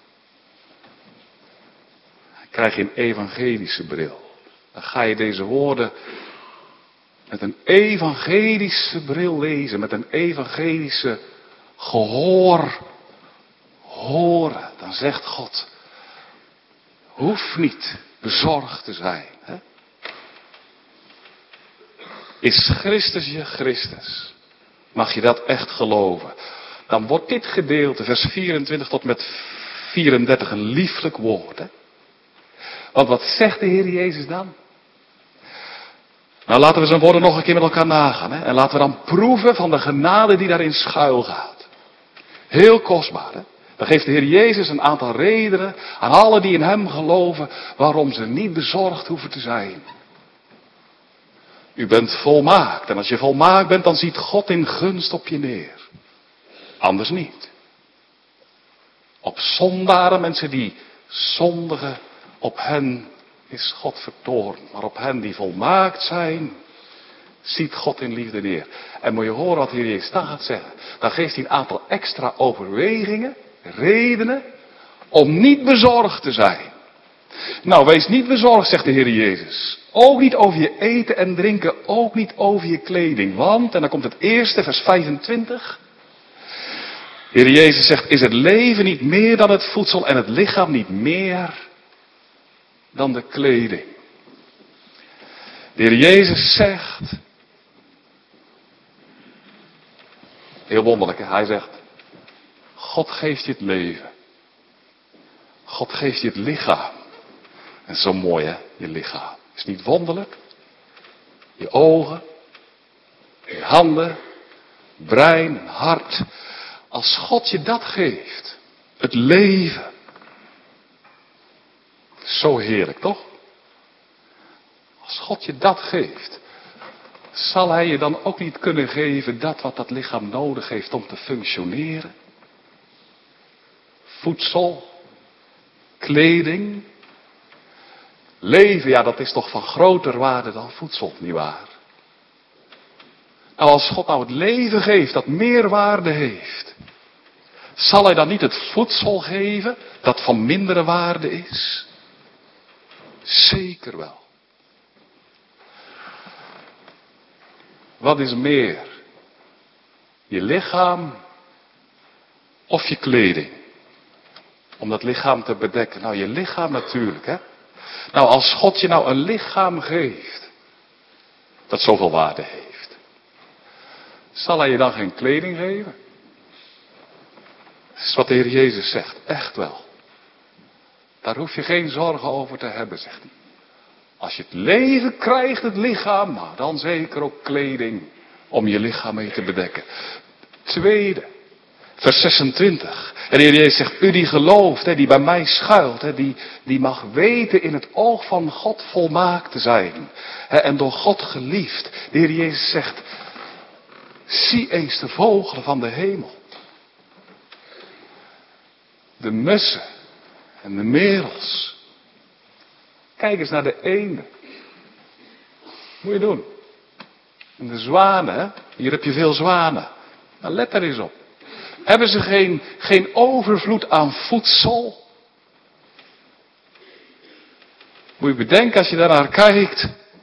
Dan krijg je een evangelische bril. Dan ga je deze woorden met een evangelische bril lezen. Met een evangelische gehoor horen. Dan zegt God, hoef niet bezorgd te zijn. Hè? Is Christus je Christus? Mag je dat echt geloven? Dan wordt dit gedeelte, vers 24 tot met 34, een lieflijk woord. Hè? Want wat zegt de Heer Jezus dan? Nou, laten we zijn woorden nog een keer met elkaar nagaan. Hè? En laten we dan proeven van de genade die daarin schuil gaat. Heel kostbaar, hè? Dan geeft de Heer Jezus een aantal redenen aan allen die in hem geloven, waarom ze niet bezorgd hoeven te zijn. U bent volmaakt. En als je volmaakt bent, dan ziet God in gunst op je neer. Anders niet. Op zondaren, mensen die zondigen, op hen is God vertoornd. Maar op hen die volmaakt zijn, ziet God in liefde neer. En moet je horen wat de Heer Jezus dan gaat zeggen. Dan geeft hij een aantal extra overwegingen, redenen, om niet bezorgd te zijn. Nou, wees niet bezorgd, zegt de Heer Jezus. Ook niet over je eten en drinken, ook niet over je kleding. Want, en dan komt het eerste, vers 25. De Heer Jezus zegt, is het leven niet meer dan het voedsel en het lichaam niet meer dan de kleding? De Heer Jezus zegt, heel wonderlijk, hij zegt, God geeft je het leven. God geeft je het lichaam. En zo mooi hè, je lichaam. Is niet wonderlijk? Je ogen, je handen, brein, hart. Als God je dat geeft, het leven. Zo heerlijk, toch? Als God je dat geeft, zal Hij je dan ook niet kunnen geven dat wat dat lichaam nodig heeft om te functioneren? Voedsel, kleding, leven, ja, dat is toch van groter waarde dan voedsel, nietwaar? Nou, als God nou het leven geeft dat meer waarde heeft, zal Hij dan niet het voedsel geven dat van mindere waarde is? Zeker wel. Wat is meer? Je lichaam of je kleding? Om dat lichaam te bedekken. Nou, je lichaam natuurlijk, hè. Nou, als God je nou een lichaam geeft, dat zoveel waarde heeft, zal Hij je dan geen kleding geven? Dat is wat de Heer Jezus zegt, echt wel. Daar hoef je geen zorgen over te hebben, zegt hij. Als je het leven krijgt, het lichaam, nou dan zeker ook kleding om je lichaam mee te bedekken. Tweede, vers 26. En de Heer Jezus zegt, u die gelooft, die bij mij schuilt, die mag weten in het oog van God volmaakt te zijn. En door God geliefd. De Heer Jezus zegt, zie eens de vogelen van de hemel. De mussen en de merels. Kijk eens naar de eenden. Moet je doen. En de zwanen, hè? Hier heb je veel zwanen. Nou, let daar eens op. Hebben ze geen overvloed aan voedsel? Moet je bedenken als je daarnaar kijkt.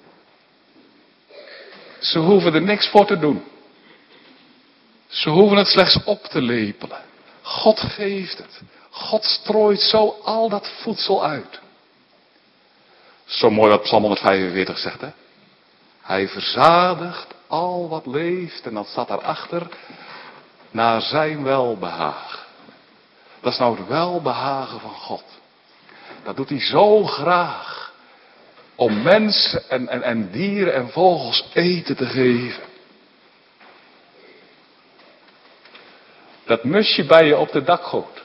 Ze hoeven er niks voor te doen. Ze hoeven het slechts op te lepelen. God geeft het. God strooit zo al dat voedsel uit. Zo mooi wat Psalm 145 zegt, hè. Hij verzadigt al wat leeft. En dan staat daarachter, naar zijn welbehagen. Dat is nou het welbehagen van God. Dat doet hij zo graag. Om mensen en dieren en vogels eten te geven. Dat musje bij je op de dakgoot.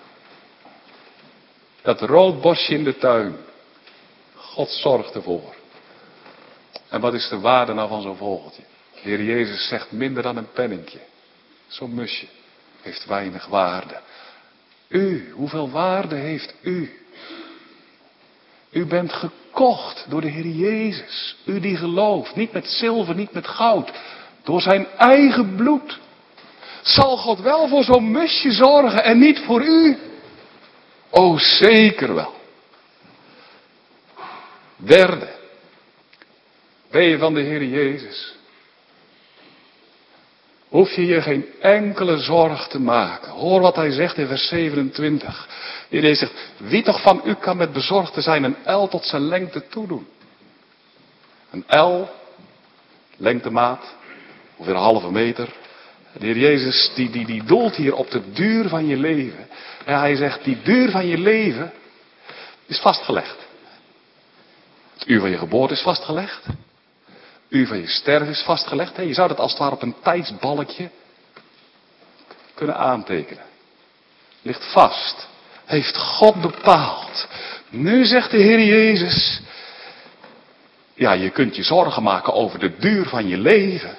Dat roodborstje in de tuin. God zorgt ervoor. En wat is de waarde nou van zo'n vogeltje? De Heer Jezus zegt minder dan een penningje. Zo'n musje heeft weinig waarde. U, hoeveel waarde heeft u? U bent gekocht door de Heer Jezus. U die gelooft, niet met zilver, niet met goud. Door zijn eigen bloed. Zal God wel voor zo'n musje zorgen en niet voor u? O, zeker wel. Derde. Ben je van de Heer Jezus? Hoef je je geen enkele zorg te maken. Hoor wat hij zegt in vers 27. De Heer Jezus zegt, wie toch van u kan met bezorgd zijn een el tot zijn lengte toedoen? Een el, lengtemaat, ongeveer een halve meter. De Heer Jezus die doelt hier op de duur van je leven. En hij zegt, die duur van je leven is vastgelegd. Het uur van je geboorte is vastgelegd. Het uur van je sterven is vastgelegd. Je zou dat als het ware op een tijdsbalkje kunnen aantekenen. Ligt vast. Heeft God bepaald. Nu zegt de Heer Jezus, ja, je kunt je zorgen maken over de duur van je leven.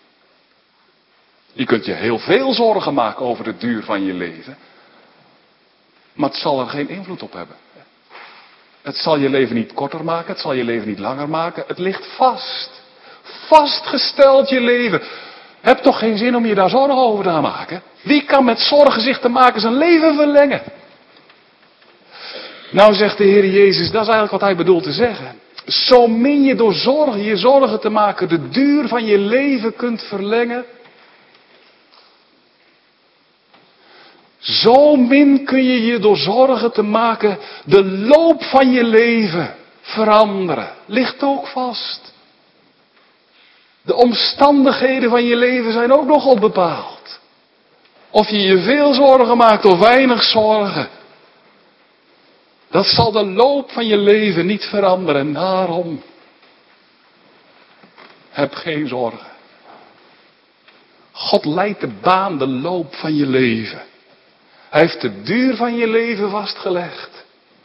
Je kunt je heel veel zorgen maken over de duur van je leven. Maar het zal er geen invloed op hebben. Het zal je leven niet korter maken, het zal je leven niet langer maken. Het ligt vast. Vastgesteld je leven. Heb toch geen zin om je daar zorgen over te gaan maken? Wie kan met zorgen zich te maken zijn leven verlengen? Nou zegt de Heer Jezus, dat is eigenlijk wat hij bedoelt te zeggen. Zo min je door zorgen, je zorgen te maken, de duur van je leven kunt verlengen. Zo min kun je je door zorgen te maken de loop van je leven veranderen. Ligt ook vast. De omstandigheden van je leven zijn ook nogal bepaald. Of je je veel zorgen maakt of weinig zorgen. Dat zal de loop van je leven niet veranderen. En daarom, heb geen zorgen. God leidt de baan, de loop van je leven. Hij heeft de duur van je leven vastgelegd.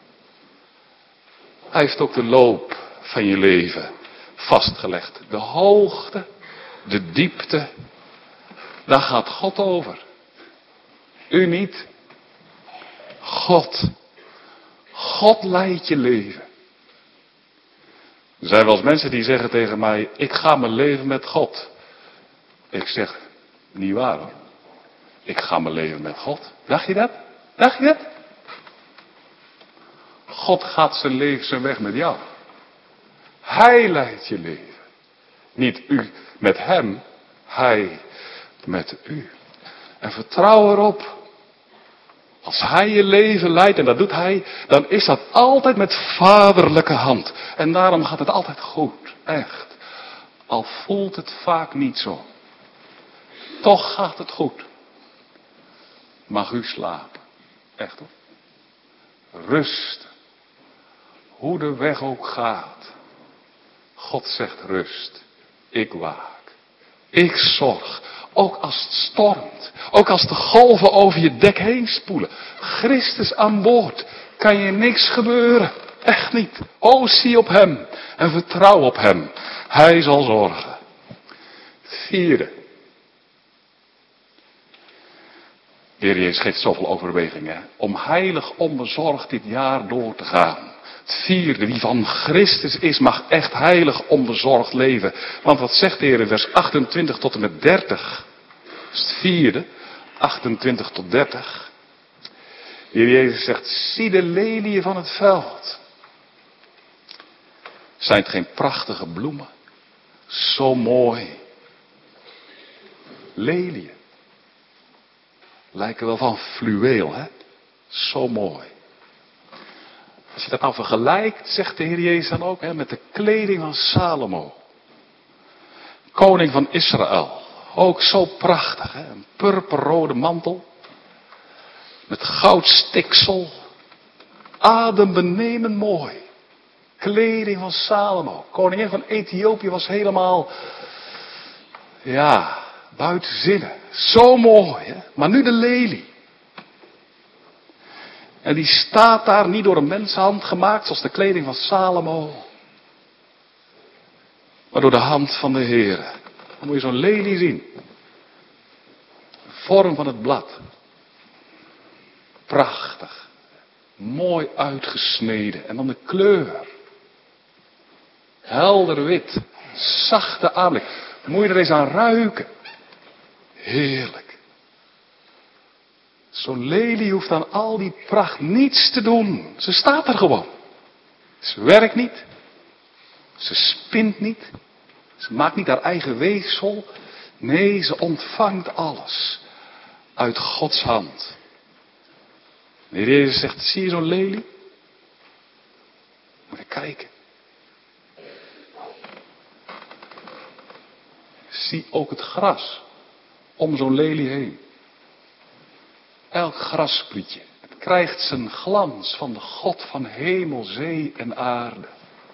Hij heeft ook de loop van je leven vastgelegd. De hoogte, de diepte, daar gaat God over. U niet. God. God leidt je leven. Er zijn wel eens mensen die zeggen tegen mij, ik ga mijn leven met God. Ik zeg, niet waar hoor. Ik ga mijn leven met God. Dacht je dat? Dacht je dat? God gaat zijn leven, zijn weg met jou. Hij leidt je leven. Niet u met hem, hij met u. En vertrouw erop. Als hij je leven leidt, en dat doet hij, dan is dat altijd met vaderlijke hand. En daarom gaat het altijd goed. Echt. Al voelt het vaak niet zo. Toch gaat het goed. Mag u slapen. Echt hoor. Rust. Hoe de weg ook gaat. God zegt rust. Ik waak. Ik zorg. Ook als het stormt. Ook als de golven over je dek heen spoelen. Christus aan boord. Kan je niks gebeuren. Echt niet. O, zie op hem. En vertrouw op hem. Hij zal zorgen. Vierde. De Heer Jezus geeft zoveel overwegingen. Om heilig onbezorgd dit jaar door te gaan. Het vierde, wie van Christus is, mag echt heilig onbezorgd leven. Want wat zegt de Heer in vers 28 tot en met 30? Dat is het vierde, 28 tot 30. De Heer Jezus zegt, zie de leliën van het veld. Zijn het geen prachtige bloemen? Zo mooi. Leliën. Lijken wel van fluweel, hè? Zo mooi. Als je dat nou vergelijkt, zegt de Heer Jezus dan ook, hè, met de kleding van Salomo. Koning van Israël. Ook zo prachtig, hè? Een purperrode mantel. Met goudstiksel. Adembenemend mooi. Kleding van Salomo. Koningin van Ethiopië was helemaal, ja, buiten zinnen. Zo mooi, hè? Maar nu de lelie. En die staat daar niet door een mensenhand gemaakt, zoals de kleding van Salomo. Maar door de hand van de Heer. Dan moet je zo'n lelie zien. De vorm van het blad. Prachtig. Mooi uitgesneden. En dan de kleur. Helder wit. Zachte aanblik. Moet je er eens aan ruiken. Heerlijk. Zo'n lelie hoeft aan al die pracht niets te doen. Ze staat er gewoon. Ze werkt niet. Ze spint niet. Ze maakt niet haar eigen weefsel. Nee, ze ontvangt alles. Uit Gods hand. De Heer Jezus zegt, zie je zo'n lelie? Moet je kijken. Zie ook het gras. Om zo'n lelie heen. Elk grassprietje. Het krijgt zijn glans van de God van hemel, zee en aarde.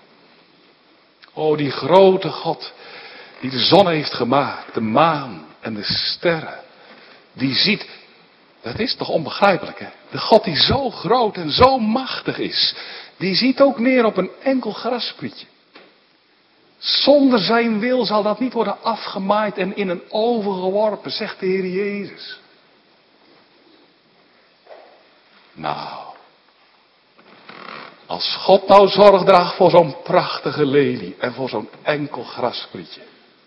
O, die grote God. Die de zon heeft gemaakt. De maan en de sterren. Die ziet. Dat is toch onbegrijpelijk, hè? De God die zo groot en zo machtig is. Die ziet ook neer op een enkel grassprietje. Zonder zijn wil zal dat niet worden afgemaaid en in een oven geworpen, zegt de Heer Jezus. Nou, als God nou zorg draagt voor zo'n prachtige lelie en voor zo'n enkel grassprietje,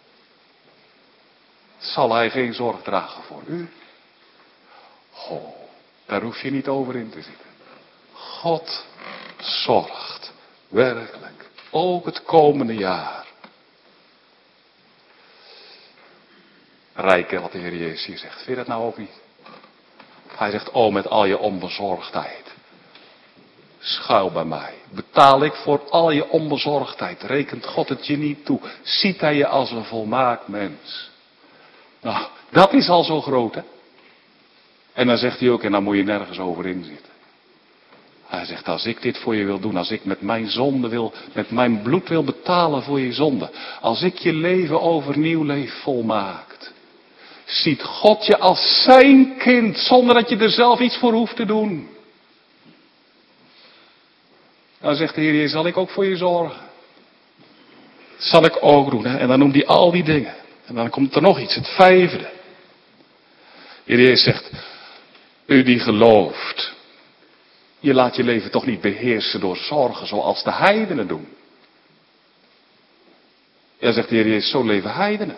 zal hij geen zorg dragen voor u? Oh, daar hoef je niet over in te zitten. God zorgt, werkelijk, ook het komende jaar. Rijk, wat de Heer Jezus hier zegt, vind je dat nou ook niet? Hij zegt, oh, met al je onbezorgdheid. Schuil bij mij. Betaal ik voor al je onbezorgdheid. Rekent God het je niet toe. Ziet hij je als een volmaakt mens. Nou, dat is al zo groot, hè. En dan zegt hij ook, en dan moet je nergens over in zitten. Hij zegt, als ik dit voor je wil doen, als ik met mijn zonde wil, met mijn bloed wil betalen voor je zonde. Als ik je leven overnieuw volmaakt. Ziet God je als zijn kind, zonder dat je er zelf iets voor hoeft te doen. Dan zegt de Heer Jezus, zal ik ook voor je zorgen? Zal ik ook doen. Hè? En dan noemt hij al die dingen. En dan komt er nog iets, het vijfde. De Heer Jezus zegt, u die gelooft. Je laat je leven toch niet beheersen door zorgen zoals de heidenen doen. Ja, zegt de Heer Jezus, zo leven heidenen.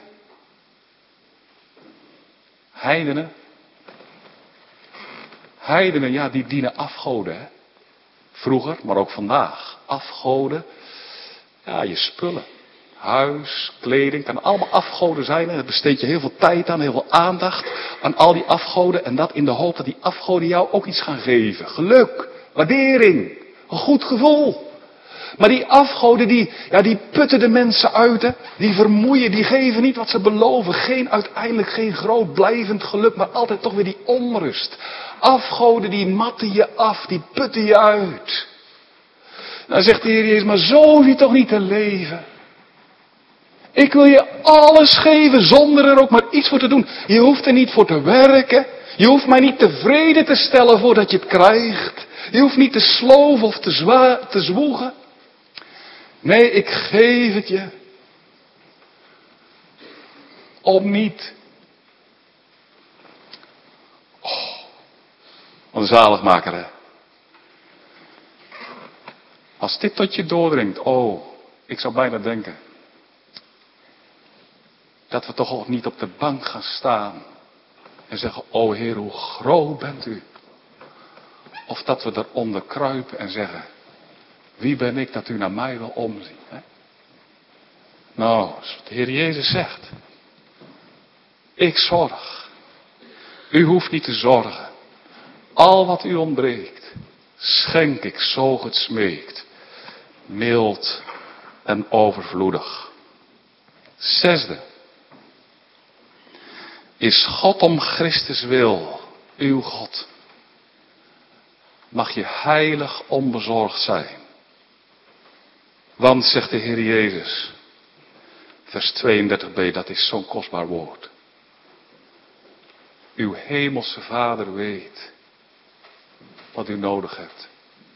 Heidenen. Heidenen, ja, die dienen afgoden. Hè? Vroeger, maar ook vandaag. Afgoden. Ja, je spullen. Huis, kleding, kan allemaal afgoden zijn. En daar besteed je heel veel tijd aan, heel veel aandacht aan al die afgoden. En dat in de hoop dat die afgoden jou ook iets gaan geven. Geluk, waardering, een goed gevoel. Maar die afgoden, die putten de mensen uit. Hè? Die vermoeien, die geven niet wat ze beloven. Uiteindelijk geen groot blijvend geluk, maar altijd toch weer die onrust. Afgoden, die matten je af, die putten je uit. Dan zegt de Heer Jezus, maar zo hoef je toch niet te leven. Ik wil je alles geven zonder er ook maar iets voor te doen. Je hoeft er niet voor te werken. Je hoeft mij niet tevreden te stellen voordat je het krijgt. Je hoeft niet te sloven of te zwoegen. Nee, ik geef het je. Om niet. Oh, wat een zaligmaker, hè. Als dit tot je doordringt, ik zou bijna denken. Dat we toch ook niet op de bank gaan staan. En zeggen, o Heer, hoe groot bent u. Of dat we eronder kruipen en zeggen, wie ben ik dat u naar mij wil omzien. Hè? Nou, als de Heer Jezus zegt. Ik zorg. U hoeft niet te zorgen. Al wat u ontbreekt, schenk ik zo het smeekt. Mild en overvloedig. Zesde. Is God om Christus wil, uw God. Mag je heilig onbezorgd zijn. Want, zegt de Heer Jezus, vers 32b, dat is zo'n kostbaar woord. Uw hemelse Vader weet wat u nodig hebt.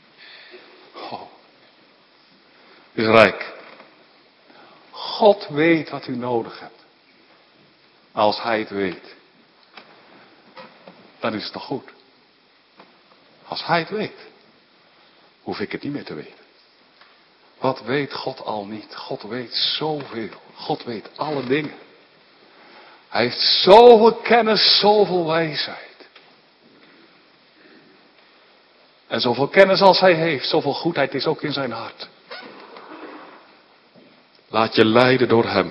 U is rijk. God weet wat u nodig hebt. Als Hij het weet, dan is het toch goed. Als Hij het weet, hoef ik het niet meer te weten. Wat weet God al niet? God weet zoveel. God weet alle dingen. Hij heeft zoveel kennis, zoveel wijsheid. En zoveel kennis als Hij heeft, zoveel goedheid is ook in zijn hart. Laat je leiden door Hem.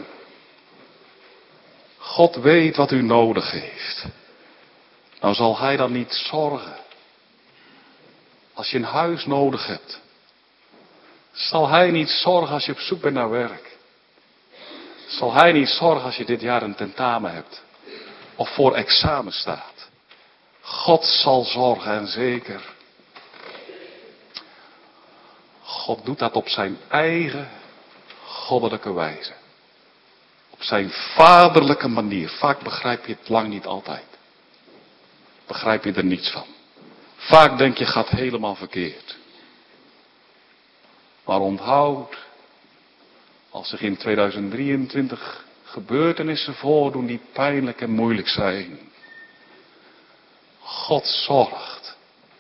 God weet wat u nodig heeft. Nou zal Hij dan niet zorgen. Als je een huis nodig hebt. Zal Hij niet zorgen als je op zoek bent naar werk. Zal Hij niet zorgen als je dit jaar een tentamen hebt. Of voor examen staat. God zal zorgen en zeker. God doet dat op zijn eigen goddelijke wijze. Op zijn vaderlijke manier. Vaak begrijp je het lang niet altijd. Begrijp je er niets van. Vaak denk je gaat helemaal verkeerd. Maar onthoud, als zich in 2023 gebeurtenissen voordoen die pijnlijk en moeilijk zijn. God zorgt.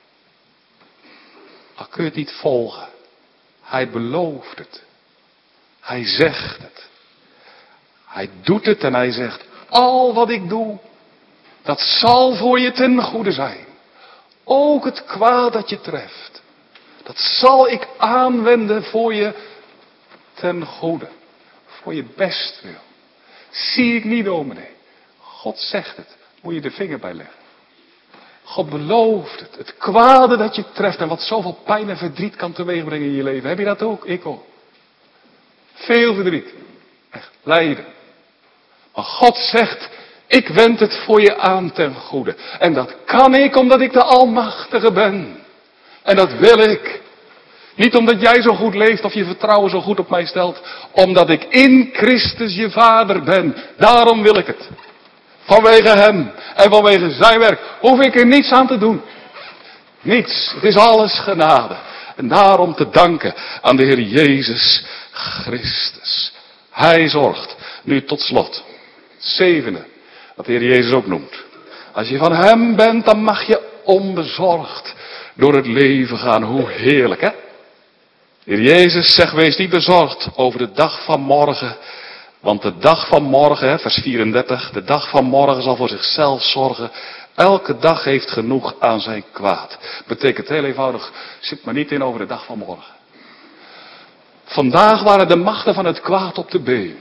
Al kun je het niet volgen. Hij belooft het. Hij zegt het. Hij doet het en hij zegt, al wat ik doe, dat zal voor je ten goede zijn. Ook het kwaad dat je treft. Dat zal ik aanwenden voor je ten goede. Voor je bestwil. Zie ik niet, dominee. God zegt het. Moet je de vinger bij leggen. God belooft het. Het kwade dat je treft en wat zoveel pijn en verdriet kan teweegbrengen in je leven. Heb je dat ook? Ik ook. Veel verdriet. Echt. Lijden. Maar God zegt, ik wend het voor je aan ten goede. En dat kan ik omdat ik de Almachtige ben. En dat wil ik. Niet omdat jij zo goed leeft of je vertrouwen zo goed op mij stelt. Omdat ik in Christus je vader ben. Daarom wil ik het. Vanwege hem en vanwege zijn werk hoef ik er niets aan te doen. Niets. Het is alles genade. En daarom te danken aan de Heer Jezus Christus. Hij zorgt. Nu tot slot. Het zevende. Wat de Heer Jezus ook noemt. Als je van hem bent, dan mag je onbezorgd door het leven gaan. Hoe heerlijk, hè? De Heer Jezus zegt, wees niet bezorgd over de dag van morgen. Want de dag van morgen, vers 34, de dag van morgen zal voor zichzelf zorgen. Elke dag heeft genoeg aan zijn kwaad. Betekent heel eenvoudig, zit maar niet in over de dag van morgen. Vandaag waren de machten van het kwaad op de been.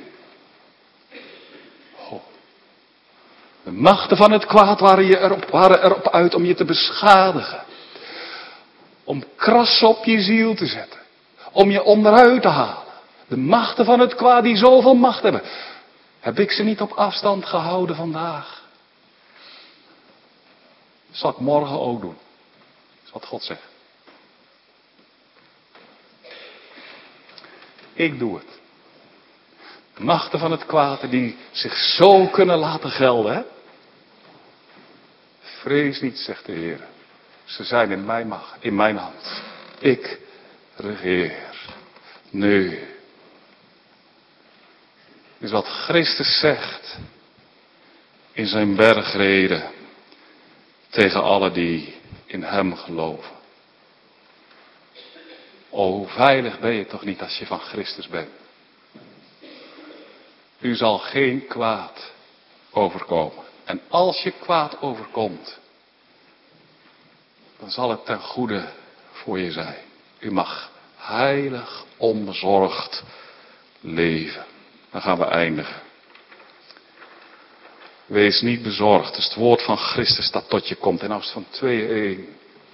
De machten van het kwaad waren erop uit om je te beschadigen. Om krassen op je ziel te zetten. Om je onderuit te halen. De machten van het kwaad die zoveel macht hebben. Heb ik ze niet op afstand gehouden vandaag? Dat zal ik morgen ook doen. Dat is wat God zegt. Ik doe het. De machten van het kwaad die zich zo kunnen laten gelden. Hè? Vrees niet, zegt de Heer. Ze zijn in mijn macht, in mijn hand. Ik regeer. Nu. Dit is wat Christus zegt in zijn bergreden tegen alle die in hem geloven. O, hoe veilig ben je toch niet als je van Christus bent. U zal geen kwaad overkomen. En als je kwaad overkomt, dan zal het ten goede voor je zijn. U mag heilig, onbezorgd leven. Dan gaan we eindigen. Wees niet bezorgd. Dus het woord van Christus dat tot je komt. En als het van 2:1.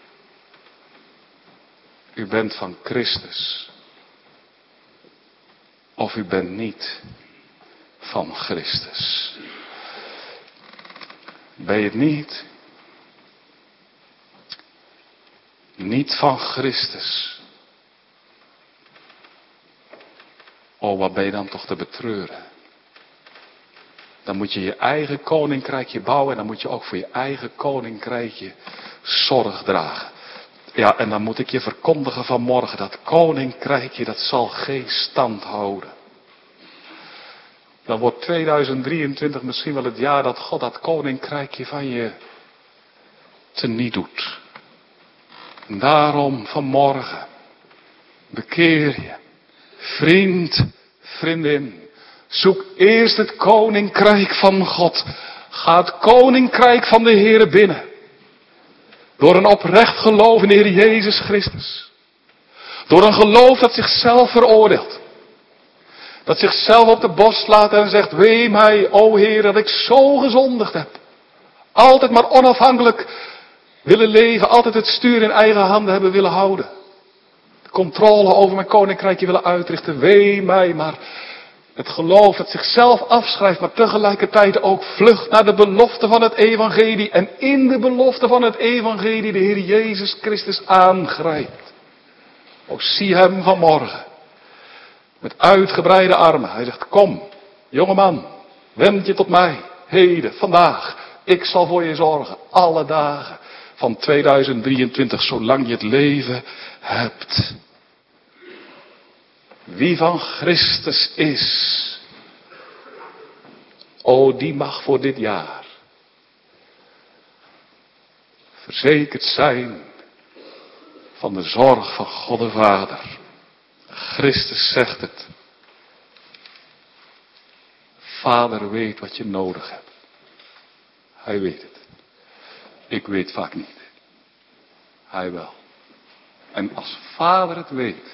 U bent van Christus. Of u bent niet van Christus. Ben je het niet? Niet van Christus. Oh, wat ben je dan toch te betreuren. Dan moet je je eigen koninkrijkje bouwen. En dan moet je ook voor je eigen koninkrijkje zorg dragen. Ja, en dan moet ik je verkondigen vanmorgen. Dat koninkrijkje, dat zal geen stand houden. Dan wordt 2023 misschien wel het jaar dat God dat koninkrijkje van je teniet doet. En daarom vanmorgen bekeer je. Vriend, vriendin. Zoek eerst het koninkrijk van God. Ga het koninkrijk van de Heere binnen. Door een oprecht geloof in de Heer Jezus Christus. Door een geloof dat zichzelf veroordeelt. Dat zichzelf op de borst slaat en zegt, wee mij, o Heer, dat ik zo gezondigd heb. Altijd maar onafhankelijk willen leven, altijd het stuur in eigen handen hebben willen houden. De controle over mijn koninkrijkje willen uitrichten, wee mij, maar het geloof dat zichzelf afschrijft, maar tegelijkertijd ook vlucht naar de belofte van het evangelie. En in de belofte van het evangelie de Heer Jezus Christus aangrijpt. Ook zie hem vanmorgen. Met uitgebreide armen. Hij zegt, kom, jongeman, wend je tot mij. Heden, vandaag. Ik zal voor je zorgen. Alle dagen van 2023, zolang je het leven hebt. Wie van Christus is. O, die mag voor dit jaar verzekerd zijn van de zorg van God de Vader. Christus zegt het. Vader weet wat je nodig hebt. Hij weet het. Ik weet vaak niet. Hij wel. En als Vader het weet,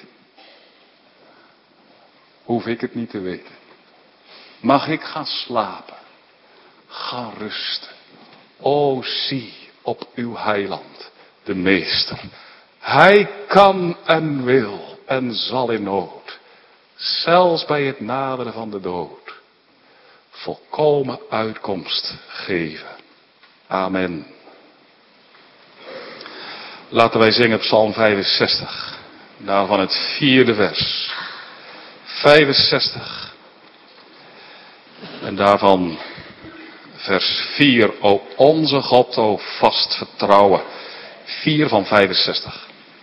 hoef ik het niet te weten. Mag ik gaan slapen. Gaan rusten. O, zie op uw heiland, de meester. Hij kan en wil en zal in nood, zelfs bij het naderen van de dood, volkomen uitkomst geven. Amen. Laten wij zingen Psalm 65. Daarvan het 4e vers. 65. En daarvan vers 4. O onze God, o vast vertrouwen. 4 van 65.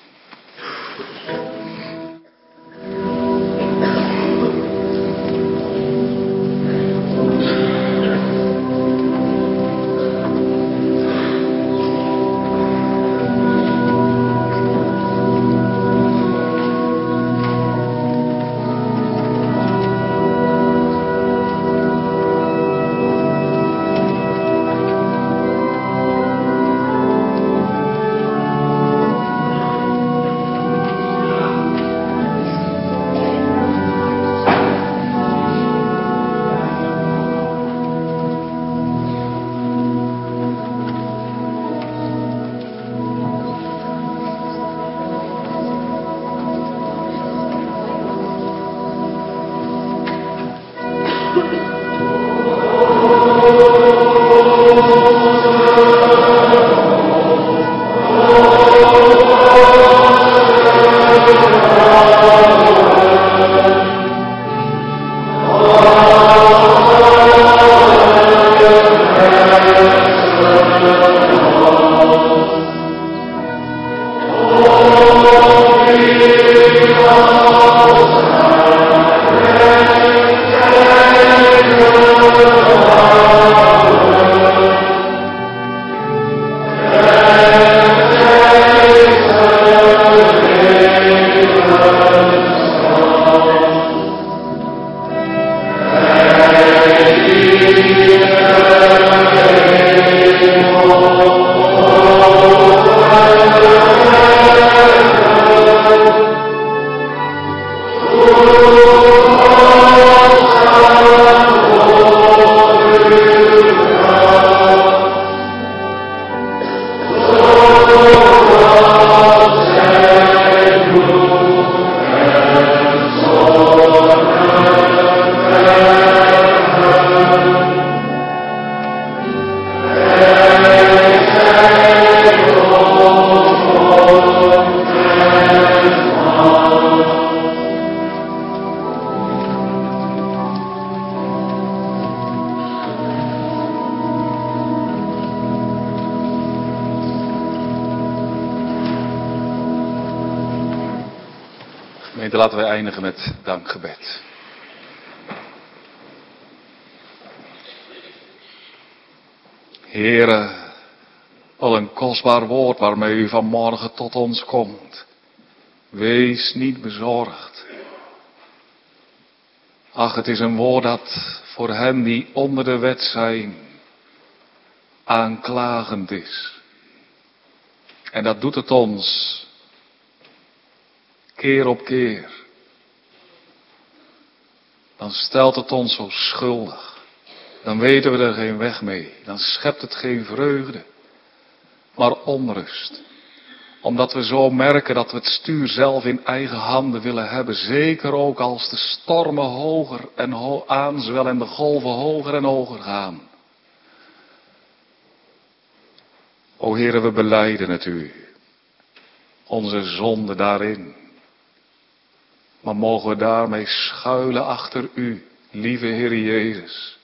Laten wij eindigen met dankgebed. Heere, al een kostbaar woord waarmee u vanmorgen tot ons komt. Wees niet bezorgd. Ach, het is een woord dat voor hen die onder de wet zijn, aanklagend is. En dat doet het ons keer op keer. Dan stelt het ons zo schuldig. Dan weten we er geen weg mee. Dan schept het geen vreugde, maar onrust. Omdat we zo merken dat we het stuur zelf in eigen handen willen hebben. Zeker ook als de stormen hoger en aanzwellen en de golven hoger en hoger gaan. O Heere, we belijden het u. Onze zonde daarin. Maar mogen we daarmee schuilen achter u, lieve Heer Jezus.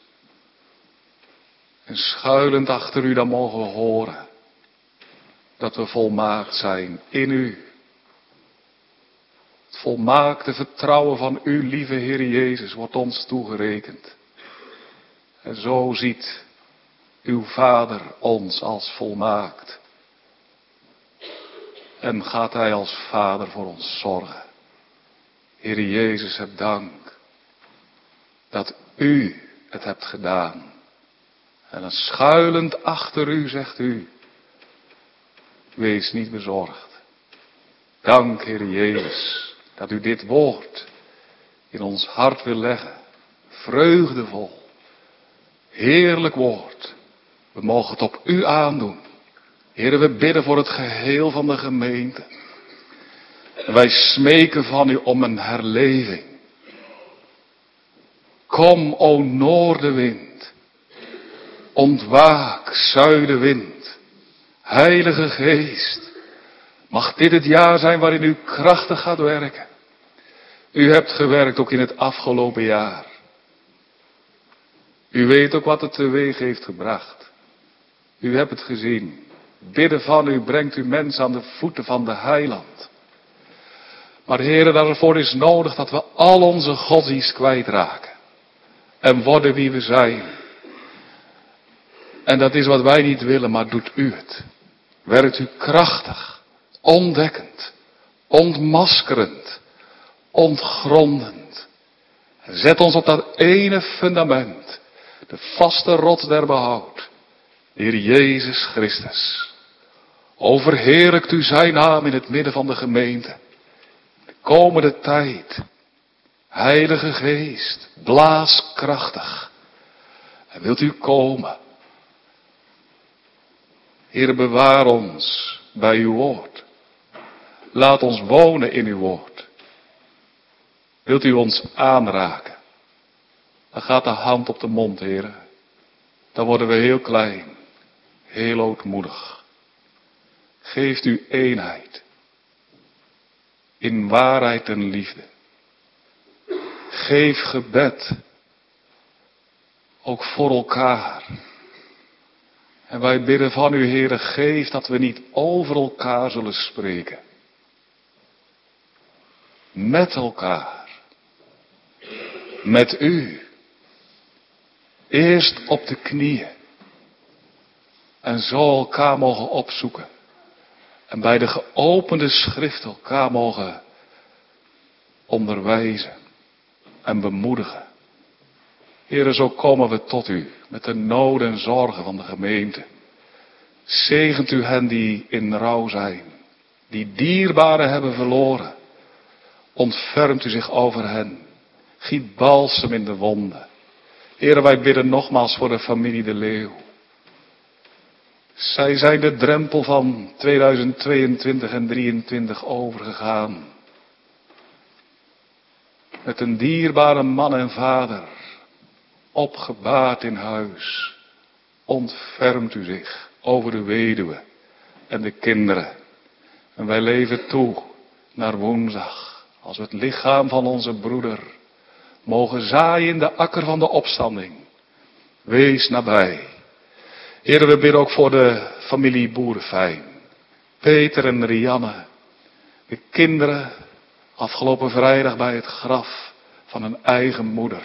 En schuilend achter u, dan mogen we horen dat we volmaakt zijn in u. Het volmaakte vertrouwen van u, lieve Heer Jezus, wordt ons toegerekend. En zo ziet uw Vader ons als volmaakt. En gaat Hij als Vader voor ons zorgen. Heer Jezus, heb dank dat u het hebt gedaan. En dan schuilend achter u zegt u, wees niet bezorgd. Dank, Heer Jezus, dat u dit woord in ons hart wil leggen. Vreugdevol, heerlijk woord. We mogen het op u aandoen. Heer, we bidden voor het geheel van de gemeente. En wij smeken van u om een herleving. Kom, o noordenwind. Ontwaak, zuidenwind. Heilige Geest. Mag dit het jaar zijn waarin u krachtig gaat werken. U hebt gewerkt ook in het afgelopen jaar. U weet ook wat het teweeg heeft gebracht. U hebt het gezien. Bidden van u brengt u mensen aan de voeten van de heiland. Maar Heere, daarvoor is nodig dat we al onze godsdienst kwijtraken. En worden wie we zijn. En dat is wat wij niet willen, maar doet u het. Werkt u krachtig, ontdekkend, ontmaskerend, ontgrondend. En zet ons op dat ene fundament, de vaste rots der behoud, de Heer Jezus Christus. Overheerlijkt u zijn naam in het midden van de gemeente. De komende tijd. Heilige Geest, blaas krachtig. En wilt u komen. Heere, bewaar ons bij uw woord. Laat ons wonen in uw woord. Wilt u ons aanraken? Dan gaat de hand op de mond, Heere. Dan worden we heel klein, heel ootmoedig. Geeft u eenheid. In waarheid en liefde. Geef gebed. Ook voor elkaar. En wij bidden van u, Heere, geef dat we niet over elkaar zullen spreken. Met elkaar. Met u. Eerst op de knieën. En zo elkaar mogen opzoeken. En bij de geopende schrift elkaar mogen onderwijzen. En bemoedigen. Heere, zo komen we tot u. Met de noden en zorgen van de gemeente. Zegent u hen die in rouw zijn. Die dierbaren hebben verloren. Ontfermt u zich over hen. Giet balsem in de wonden. Heere, wij bidden nogmaals voor de familie De Leeuw. Zij zijn de drempel van 2022 en 2023 overgegaan. Met een dierbare man en vader. Opgebaard in huis. Ontfermt u zich over de weduwe en de kinderen. En wij leven toe naar woensdag. Als we het lichaam van onze broeder mogen zaaien in de akker van de opstanding. Wees nabij. Heere, we bidden ook voor de familie Boerenfijn. Peter en Rianne. De kinderen afgelopen vrijdag bij het graf van hun eigen moeder.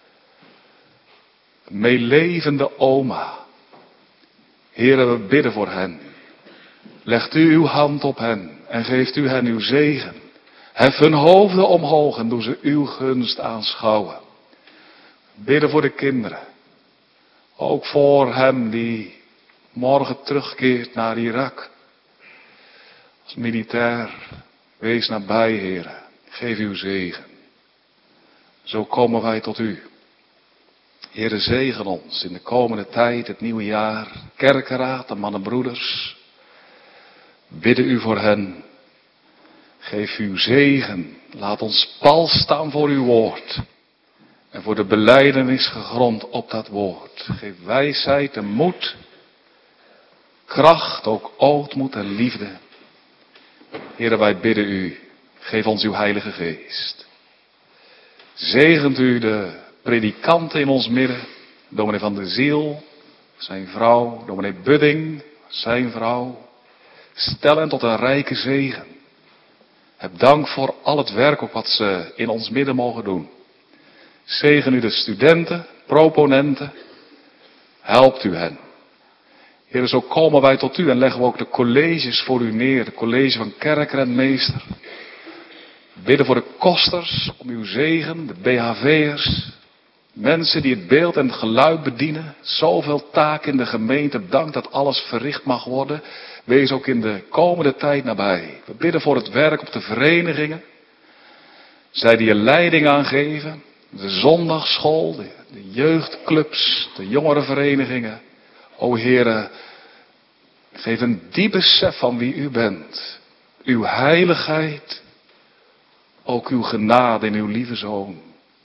Meelevende oma. Heere, we bidden voor hen. Legt u uw hand op hen en geeft u hen uw zegen. Hef hun hoofden omhoog en doe ze uw gunst aanschouwen. Bidden voor de kinderen. Ook voor hem die morgen terugkeert naar Irak. Als militair, wees nabij, Heere. Geef uw zegen. Zo komen wij tot u. Heere, zegen ons in de komende tijd, het nieuwe jaar. Kerkenraad, de mannenbroeders. Bidden u voor hen. Geef uw zegen. Laat ons pal staan voor uw woord. En voor de belijdenis gegrond op dat woord. Geef wijsheid en moed. Kracht, ook ootmoed en liefde. Heere, wij bidden u. Geef ons uw heilige geest. Zegent u de predikanten in ons midden. Dominee van der Ziel, zijn vrouw. Dominee Budding, zijn vrouw. Stel hen tot een rijke zegen. Heb dank voor al het werk ook wat ze in ons midden mogen doen. Zegen u de studenten, proponenten. Helpt u hen. Heer, zo komen wij tot u en leggen we ook de colleges voor u neer. De college van kerker en meester. Bidden voor de kosters om uw zegen, de BHV'ers. Mensen die het beeld en het geluid bedienen. Zoveel taken in de gemeente. Dank dat alles verricht mag worden. Wees ook in de komende tijd nabij. We bidden voor het werk op de verenigingen. Zij die je leiding aangeven. De zondagsschool, de jeugdclubs, de jongerenverenigingen. O Heere, geef een diep besef van wie u bent. Uw heiligheid. Ook uw genade in uw lieve Zoon.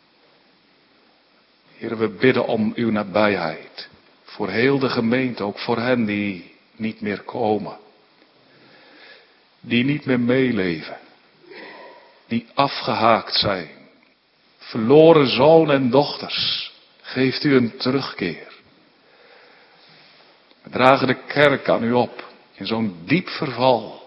Heere, we bidden om uw nabijheid. Voor heel de gemeente, ook voor hen die niet meer komen. die niet meer meeleven, die afgehaakt zijn. Verloren zonen en dochters, geeft u een terugkeer. We dragen de kerk aan u op in zo'n diep verval.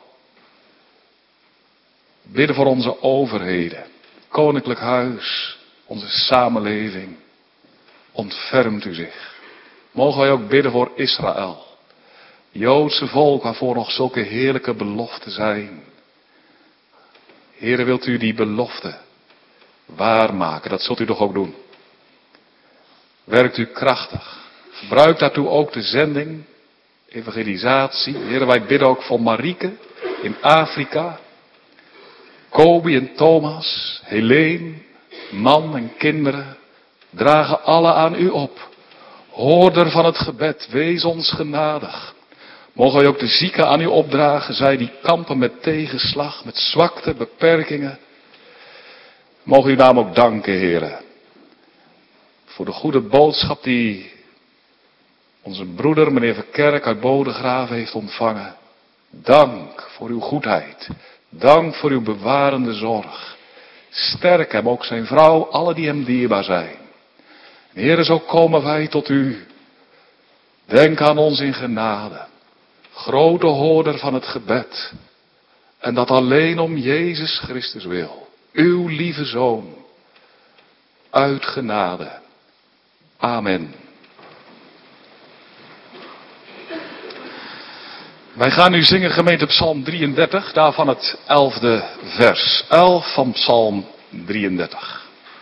Bidden voor onze overheden, koninklijk huis, onze samenleving. Ontfermt u zich. Mogen wij ook bidden voor Israël. Joodse volk waarvoor nog zulke heerlijke beloften zijn. Heere, wilt u die beloften waarmaken? Dat zult u toch ook doen. Werkt u krachtig. Gebruik daartoe ook de zending, evangelisatie. Heere, wij bidden ook voor Marieke in Afrika. Kobi en Thomas, Helene, man en kinderen, dragen alle aan u op. Hoorder van het gebed, wees ons genadig. Mogen wij ook de zieken aan u opdragen, zij die kampen met tegenslag, met zwakte, beperkingen. Mogen u naam ook danken, Heere, voor de goede boodschap die onze broeder, meneer Verkerk uit Bodegraven heeft ontvangen. Dank voor uw goedheid. Dank voor uw bewarende zorg. Sterk hem, ook zijn vrouw, alle die hem dierbaar zijn. En Heere, zo komen wij tot u. Denk aan ons in genade. Grote hoorder van het gebed. En dat alleen om Jezus Christus wil. Uw lieve Zoon. Uit genade. Amen. Wij gaan nu zingen, gemeente, Psalm 33, daarvan het 11e vers. 11 van Psalm 33.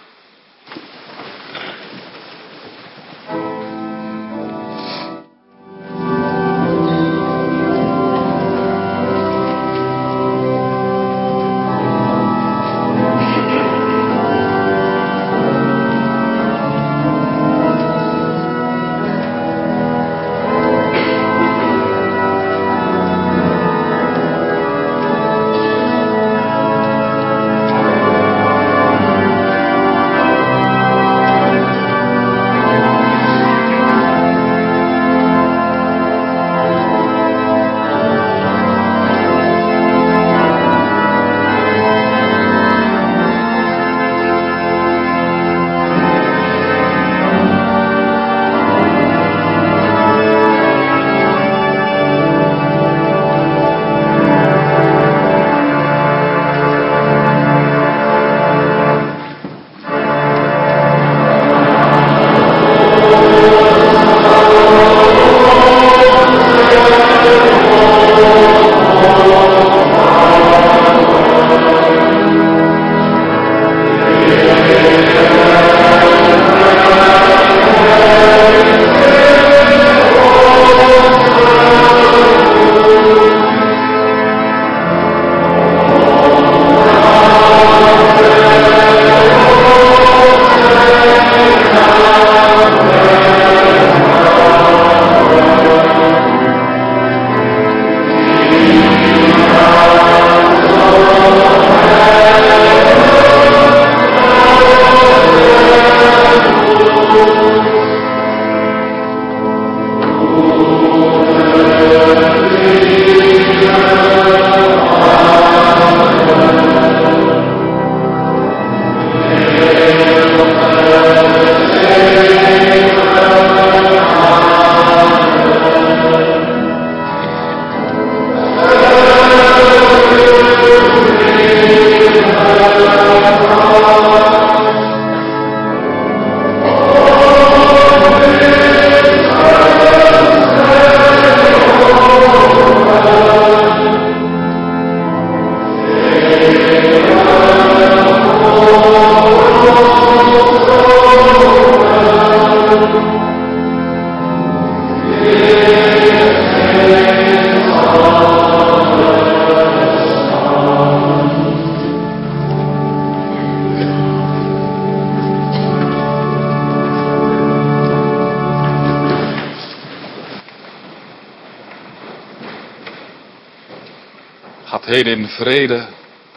Gaat heen in vrede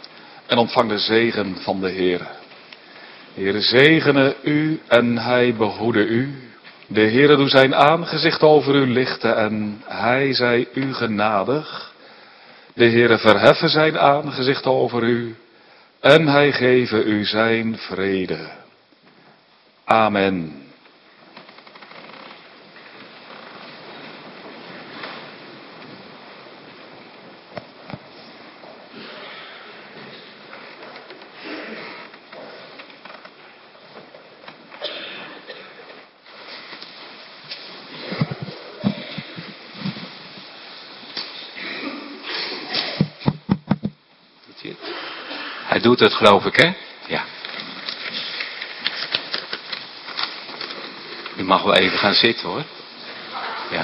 en ontvang de zegen van de Heere. De Heere zegene u en hij behoede u. De Heere doe zijn aangezicht over u lichten en hij zij u genadig. De Heere verheffen zijn aangezicht over u en hij geven u zijn vrede. Amen. Hij doet het, geloof ik, hè? Ja. U mag wel even gaan zitten, hoor. Ja.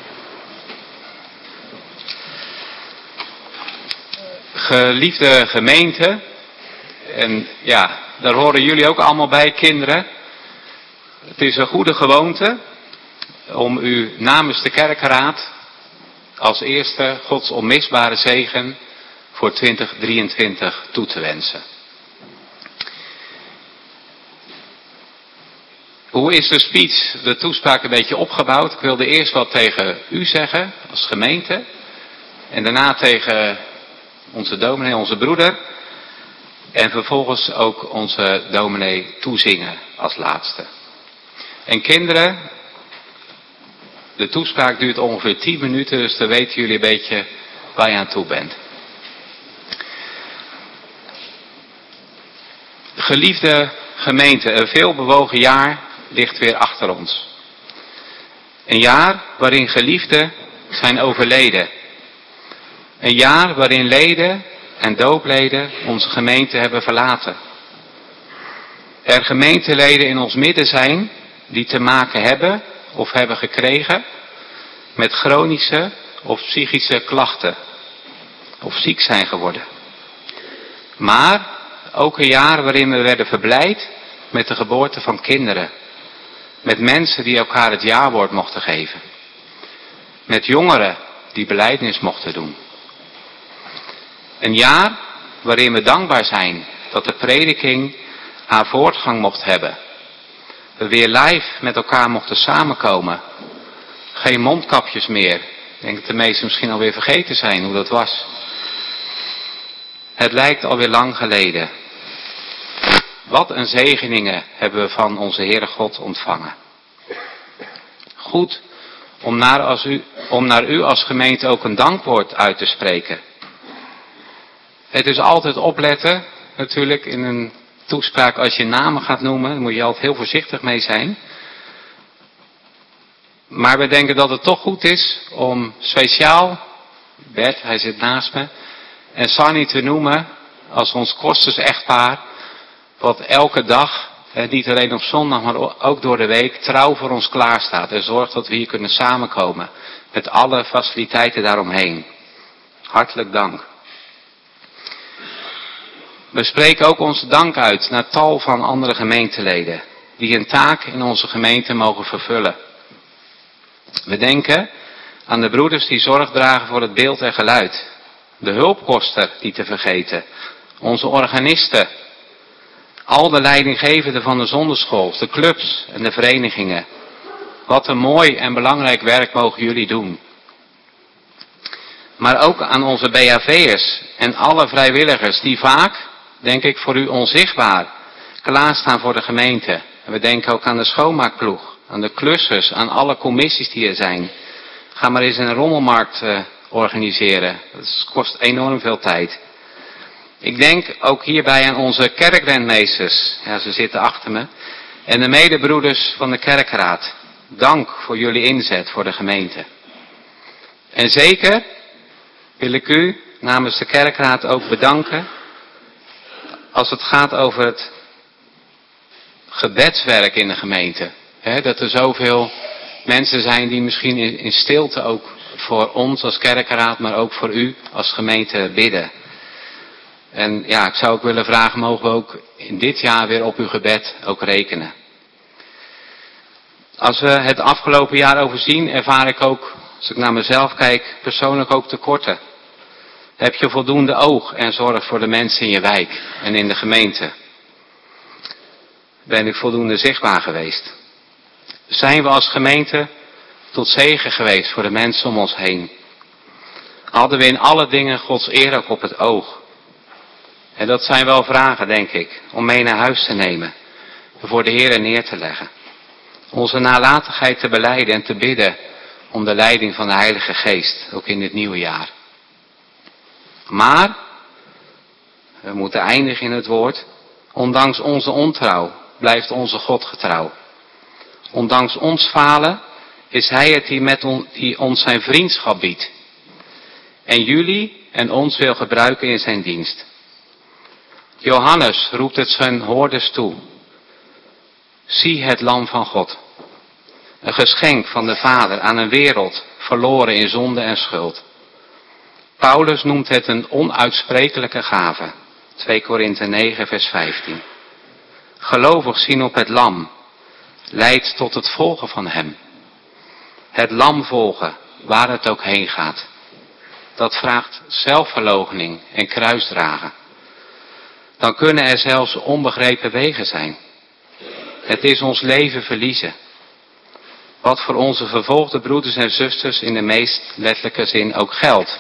Geliefde gemeente, en ja, daar horen jullie ook allemaal bij, kinderen. Het is een goede gewoonte om u namens de kerkenraad als eerste Gods onmisbare zegen voor 2023 toe te wensen. Hoe is de speech, de toespraak een beetje opgebouwd? Ik wilde eerst wat tegen u zeggen als gemeente. En daarna tegen onze dominee, onze broeder. En vervolgens ook onze dominee toezingen als laatste. En kinderen, de toespraak duurt ongeveer 10 minuten, dus dan weten jullie een beetje waar je aan toe bent. Geliefde gemeente, een veelbewogen jaar ligt weer achter ons. Een jaar waarin geliefden zijn overleden. Een jaar waarin leden en doopleden onze gemeente hebben verlaten. Er gemeenteleden in ons midden zijn die te maken hebben of hebben gekregen met chronische of psychische klachten. Of ziek zijn geworden. Maar ook een jaar waarin we werden verblijd met de geboorte van kinderen. Met mensen die elkaar het jawoord mochten geven. Met jongeren die belijdenis mochten doen. Een jaar waarin we dankbaar zijn dat de prediking haar voortgang mocht hebben. We weer live met elkaar mochten samenkomen. Geen mondkapjes meer. Ik denk dat de meesten misschien alweer vergeten zijn hoe dat was. Het lijkt alweer lang geleden. Wat een zegeningen hebben we van onze Heere God ontvangen. Goed om naar u als gemeente ook een dankwoord uit te spreken. Het is altijd opletten, natuurlijk in een toespraak als je namen gaat noemen, daar moet je altijd heel voorzichtig mee zijn. Maar we denken dat het toch goed is om speciaal, Bert, hij zit naast me, en Sanny te noemen als ons Kosters echtpaar, wat elke dag, niet alleen op zondag, maar ook door de week, trouw voor ons klaarstaat. En zorgt dat we hier kunnen samenkomen. Met alle faciliteiten daaromheen. Hartelijk dank. We spreken ook onze dank uit naar tal van andere gemeenteleden. Die een taak in onze gemeente mogen vervullen. We denken aan de broeders die zorg dragen voor het beeld en geluid. De hulpkoster, niet te vergeten. Onze organisten. Al de leidinggevenden van de zonderschool, de clubs en de verenigingen. Wat een mooi en belangrijk werk mogen jullie doen. Maar ook aan onze BHV'ers en alle vrijwilligers die vaak, denk ik voor u onzichtbaar, klaarstaan voor de gemeente. En we denken ook aan de schoonmaakploeg, aan de klussers, aan alle commissies die er zijn. Ga maar eens een rommelmarkt organiseren. Dat kost enorm veel tijd. Ik denk ook hierbij aan onze kerkrentmeesters. Ja, ze zitten achter me. En de medebroeders van de kerkraad. Dank voor jullie inzet voor de gemeente. En zeker wil ik u namens de kerkraad ook bedanken als het gaat over het gebedswerk in de gemeente. Dat er zoveel mensen zijn die misschien in stilte ook voor ons als kerkraad, maar ook voor u als gemeente bidden. En ja, ik zou ook willen vragen, mogen we ook in dit jaar weer op uw gebed ook rekenen. Als we het afgelopen jaar overzien, ervaar ik ook, als ik naar mezelf kijk, persoonlijk ook tekorten. Heb je voldoende oog en zorg voor de mensen in je wijk en in de gemeente? Ben ik voldoende zichtbaar geweest? Zijn we als gemeente tot zegen geweest voor de mensen om ons heen? Hadden we in alle dingen Gods eer ook op het oog? En dat zijn wel vragen, denk ik, om mee naar huis te nemen. Voor de Heer neer te leggen. Onze nalatigheid te belijden en te bidden om de leiding van de Heilige Geest, ook in dit nieuwe jaar. Maar, we moeten eindigen in het woord, ondanks onze ontrouw blijft onze God getrouw. Ondanks ons falen is Hij het die ons zijn vriendschap biedt. En jullie en ons wil gebruiken in zijn dienst. Johannes roept het zijn hoorders toe. Zie het lam van God. Een geschenk van de Vader aan een wereld verloren in zonde en schuld. Paulus noemt het een onuitsprekelijke gave. 2 Korinthe 9 vers 15. Gelovig zien op het lam leidt tot het volgen van hem. Het lam volgen, waar het ook heen gaat. Dat vraagt zelfverloochening en kruisdragen. Dan kunnen er zelfs onbegrepen wegen zijn. Het is ons leven verliezen. Wat voor onze vervolgde broeders en zusters in de meest letterlijke zin ook geldt.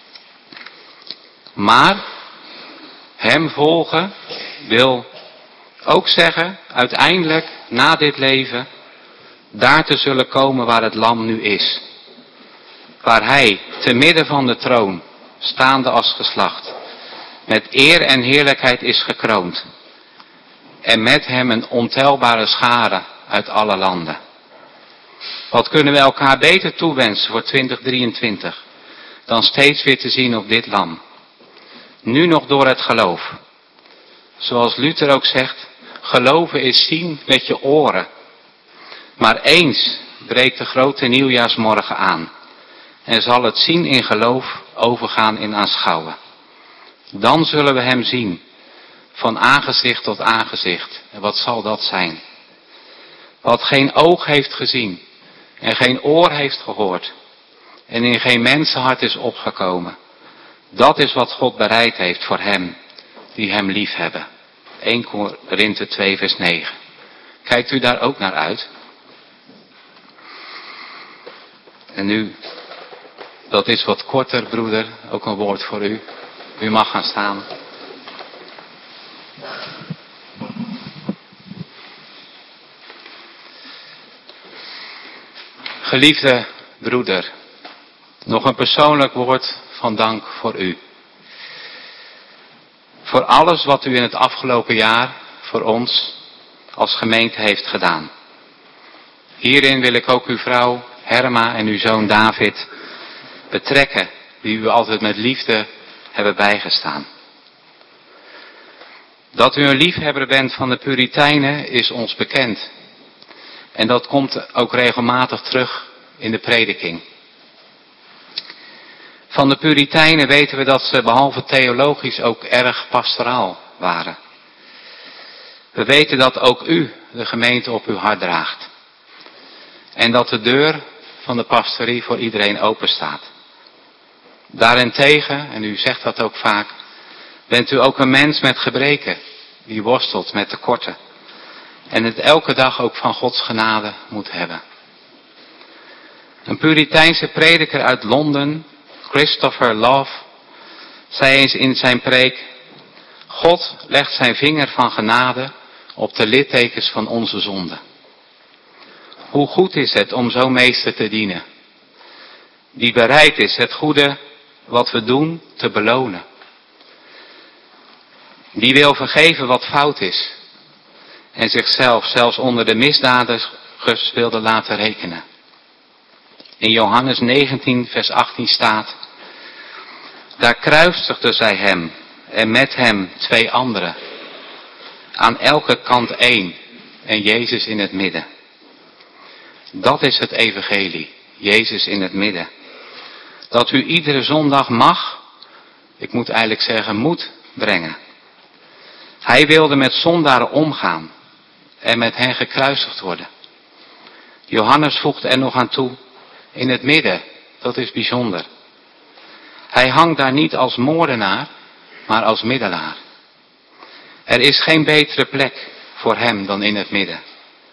Maar hem volgen wil ook zeggen, uiteindelijk na dit leven, daar te zullen komen waar het lam nu is. Waar hij, te midden van de troon, staande als geslacht, met eer en heerlijkheid is gekroond. En met hem een ontelbare schare uit alle landen. Wat kunnen we elkaar beter toewensen voor 2023, dan steeds weer te zien op dit lam. Nu nog door het geloof. Zoals Luther ook zegt, geloven is zien met je oren. Maar eens breekt de grote nieuwjaarsmorgen aan. En zal het zien in geloof overgaan in aanschouwen. Dan zullen we hem zien. Van aangezicht tot aangezicht. En wat zal dat zijn? Wat geen oog heeft gezien. En geen oor heeft gehoord. En in geen mensenhart is opgekomen. Dat is wat God bereid heeft voor hem. Die hem lief hebben. 1 Korinthe 2 vers 9. Kijkt u daar ook naar uit? En nu, dat is wat korter, broeder, ook een woord voor u. U mag gaan staan. Geliefde broeder, nog een persoonlijk woord van dank voor u. Voor alles wat u in het afgelopen jaar voor ons als gemeente heeft gedaan. Hierin wil ik ook uw vrouw Herma en uw zoon David betrekken, die u altijd met liefde hebben bijgestaan. Dat u een liefhebber bent van de Puritijnen is ons bekend. En dat komt ook regelmatig terug in de prediking. Van de Puritijnen weten we dat ze behalve theologisch ook erg pastoraal waren. We weten dat ook u de gemeente op uw hart draagt. En dat de deur van de pastorie voor iedereen open staat. Daarentegen, en u zegt dat ook vaak, bent u ook een mens met gebreken, die worstelt met tekorten. En het elke dag ook van Gods genade moet hebben. Een Puriteinse prediker uit Londen, Christopher Love, zei eens in zijn preek: God legt zijn vinger van genade op de littekens van onze zonde. Hoe goed is het om zo'n meester te dienen, die bereid is het goede wat we doen te belonen. Die wil vergeven wat fout is en zichzelf zelfs onder de misdadigers wilde laten rekenen. In Johannes 19 vers 18 staat: daar kruisigden zij hem en met hem 2 anderen. Aan elke kant 1 en Jezus in het midden. Dat is het evangelie, Jezus in het midden. Dat u iedere zondag mag, ik moet eigenlijk zeggen moet, brengen. Hij wilde met zondaren omgaan en met hen gekruisigd worden. Johannes voegt er nog aan toe, in het midden, dat is bijzonder. Hij hangt daar niet als moordenaar, maar als middelaar. Er is geen betere plek voor hem dan in het midden.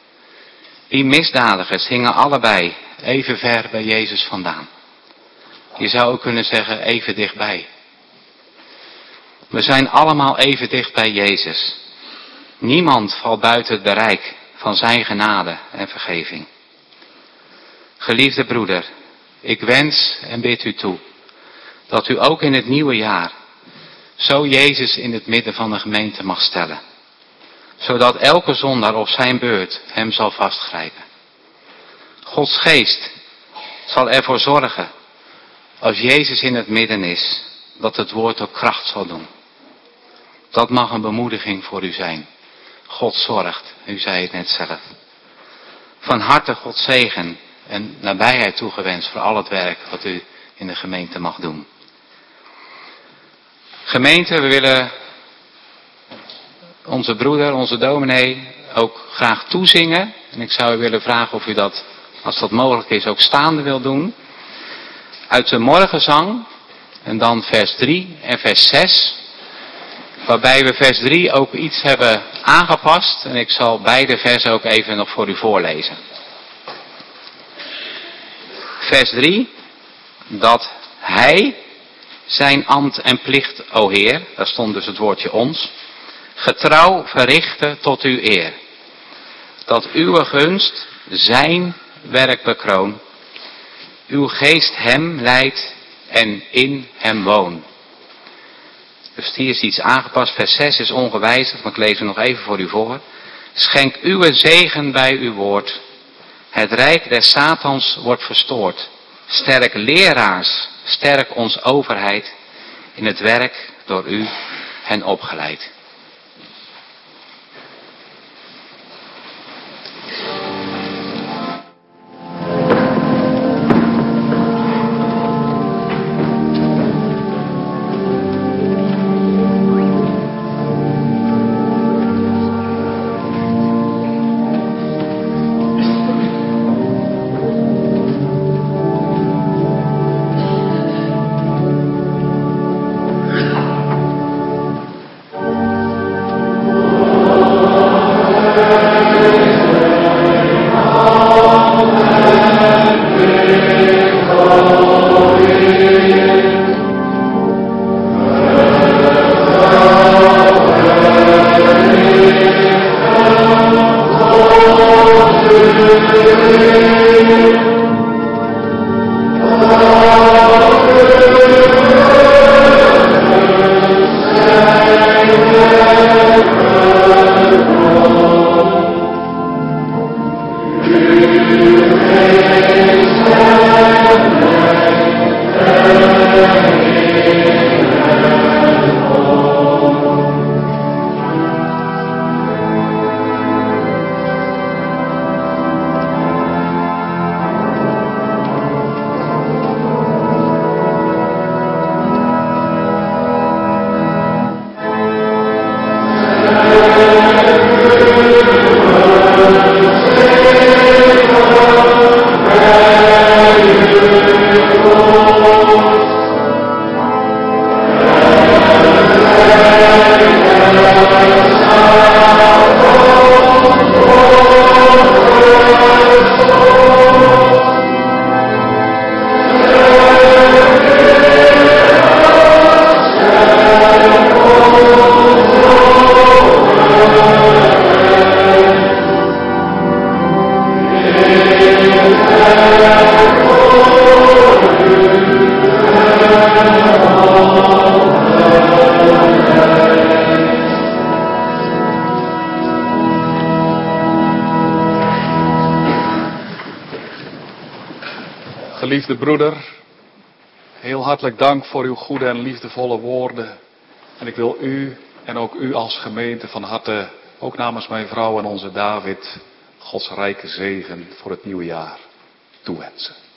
Die misdadigers hingen allebei even ver bij Jezus vandaan. Je zou ook kunnen zeggen even dichtbij. We zijn allemaal even dicht bij Jezus. Niemand valt buiten het bereik van zijn genade en vergeving. Geliefde broeder, ik wens en bid u toe dat u ook in het nieuwe jaar zo Jezus in het midden van de gemeente mag stellen. Zodat elke zondaar op zijn beurt hem zal vastgrijpen. Gods geest zal ervoor zorgen, als Jezus in het midden is, dat het woord ook kracht zal doen. Dat mag een bemoediging voor u zijn. God zorgt, u zei het net zelf. Van harte God zegen en nabijheid toegewenst voor al het werk wat u in de gemeente mag doen. Gemeente, we willen onze broeder, onze dominee ook graag toezingen. En ik zou u willen vragen of u dat, als dat mogelijk is, ook staande wil doen. Uit de morgenzang en dan vers 3 en vers 6. Waarbij we vers 3 ook iets hebben aangepast. En ik zal beide versen ook even nog voor u voorlezen. Vers 3. Dat hij zijn ambt en plicht, o Heer, daar stond dus het woordje ons, getrouw verrichte tot uw eer. Dat uw gunst zijn werk bekroon. Uw geest hem leidt en in hem woont. Dus hier is iets aangepast. Vers 6 is ongewijzigd, maar ik lees het nog even voor u voor. Schenk uw zegen bij uw woord. Het rijk des Satans wordt verstoord. Sterk leraars, sterk ons overheid. In het werk door u hen opgeleid. Geliefde broeder, heel hartelijk dank voor uw goede en liefdevolle woorden. En ik wil u en ook u als gemeente van harte, ook namens mijn vrouw en onze David, Gods rijke zegen voor het nieuwe jaar toewensen.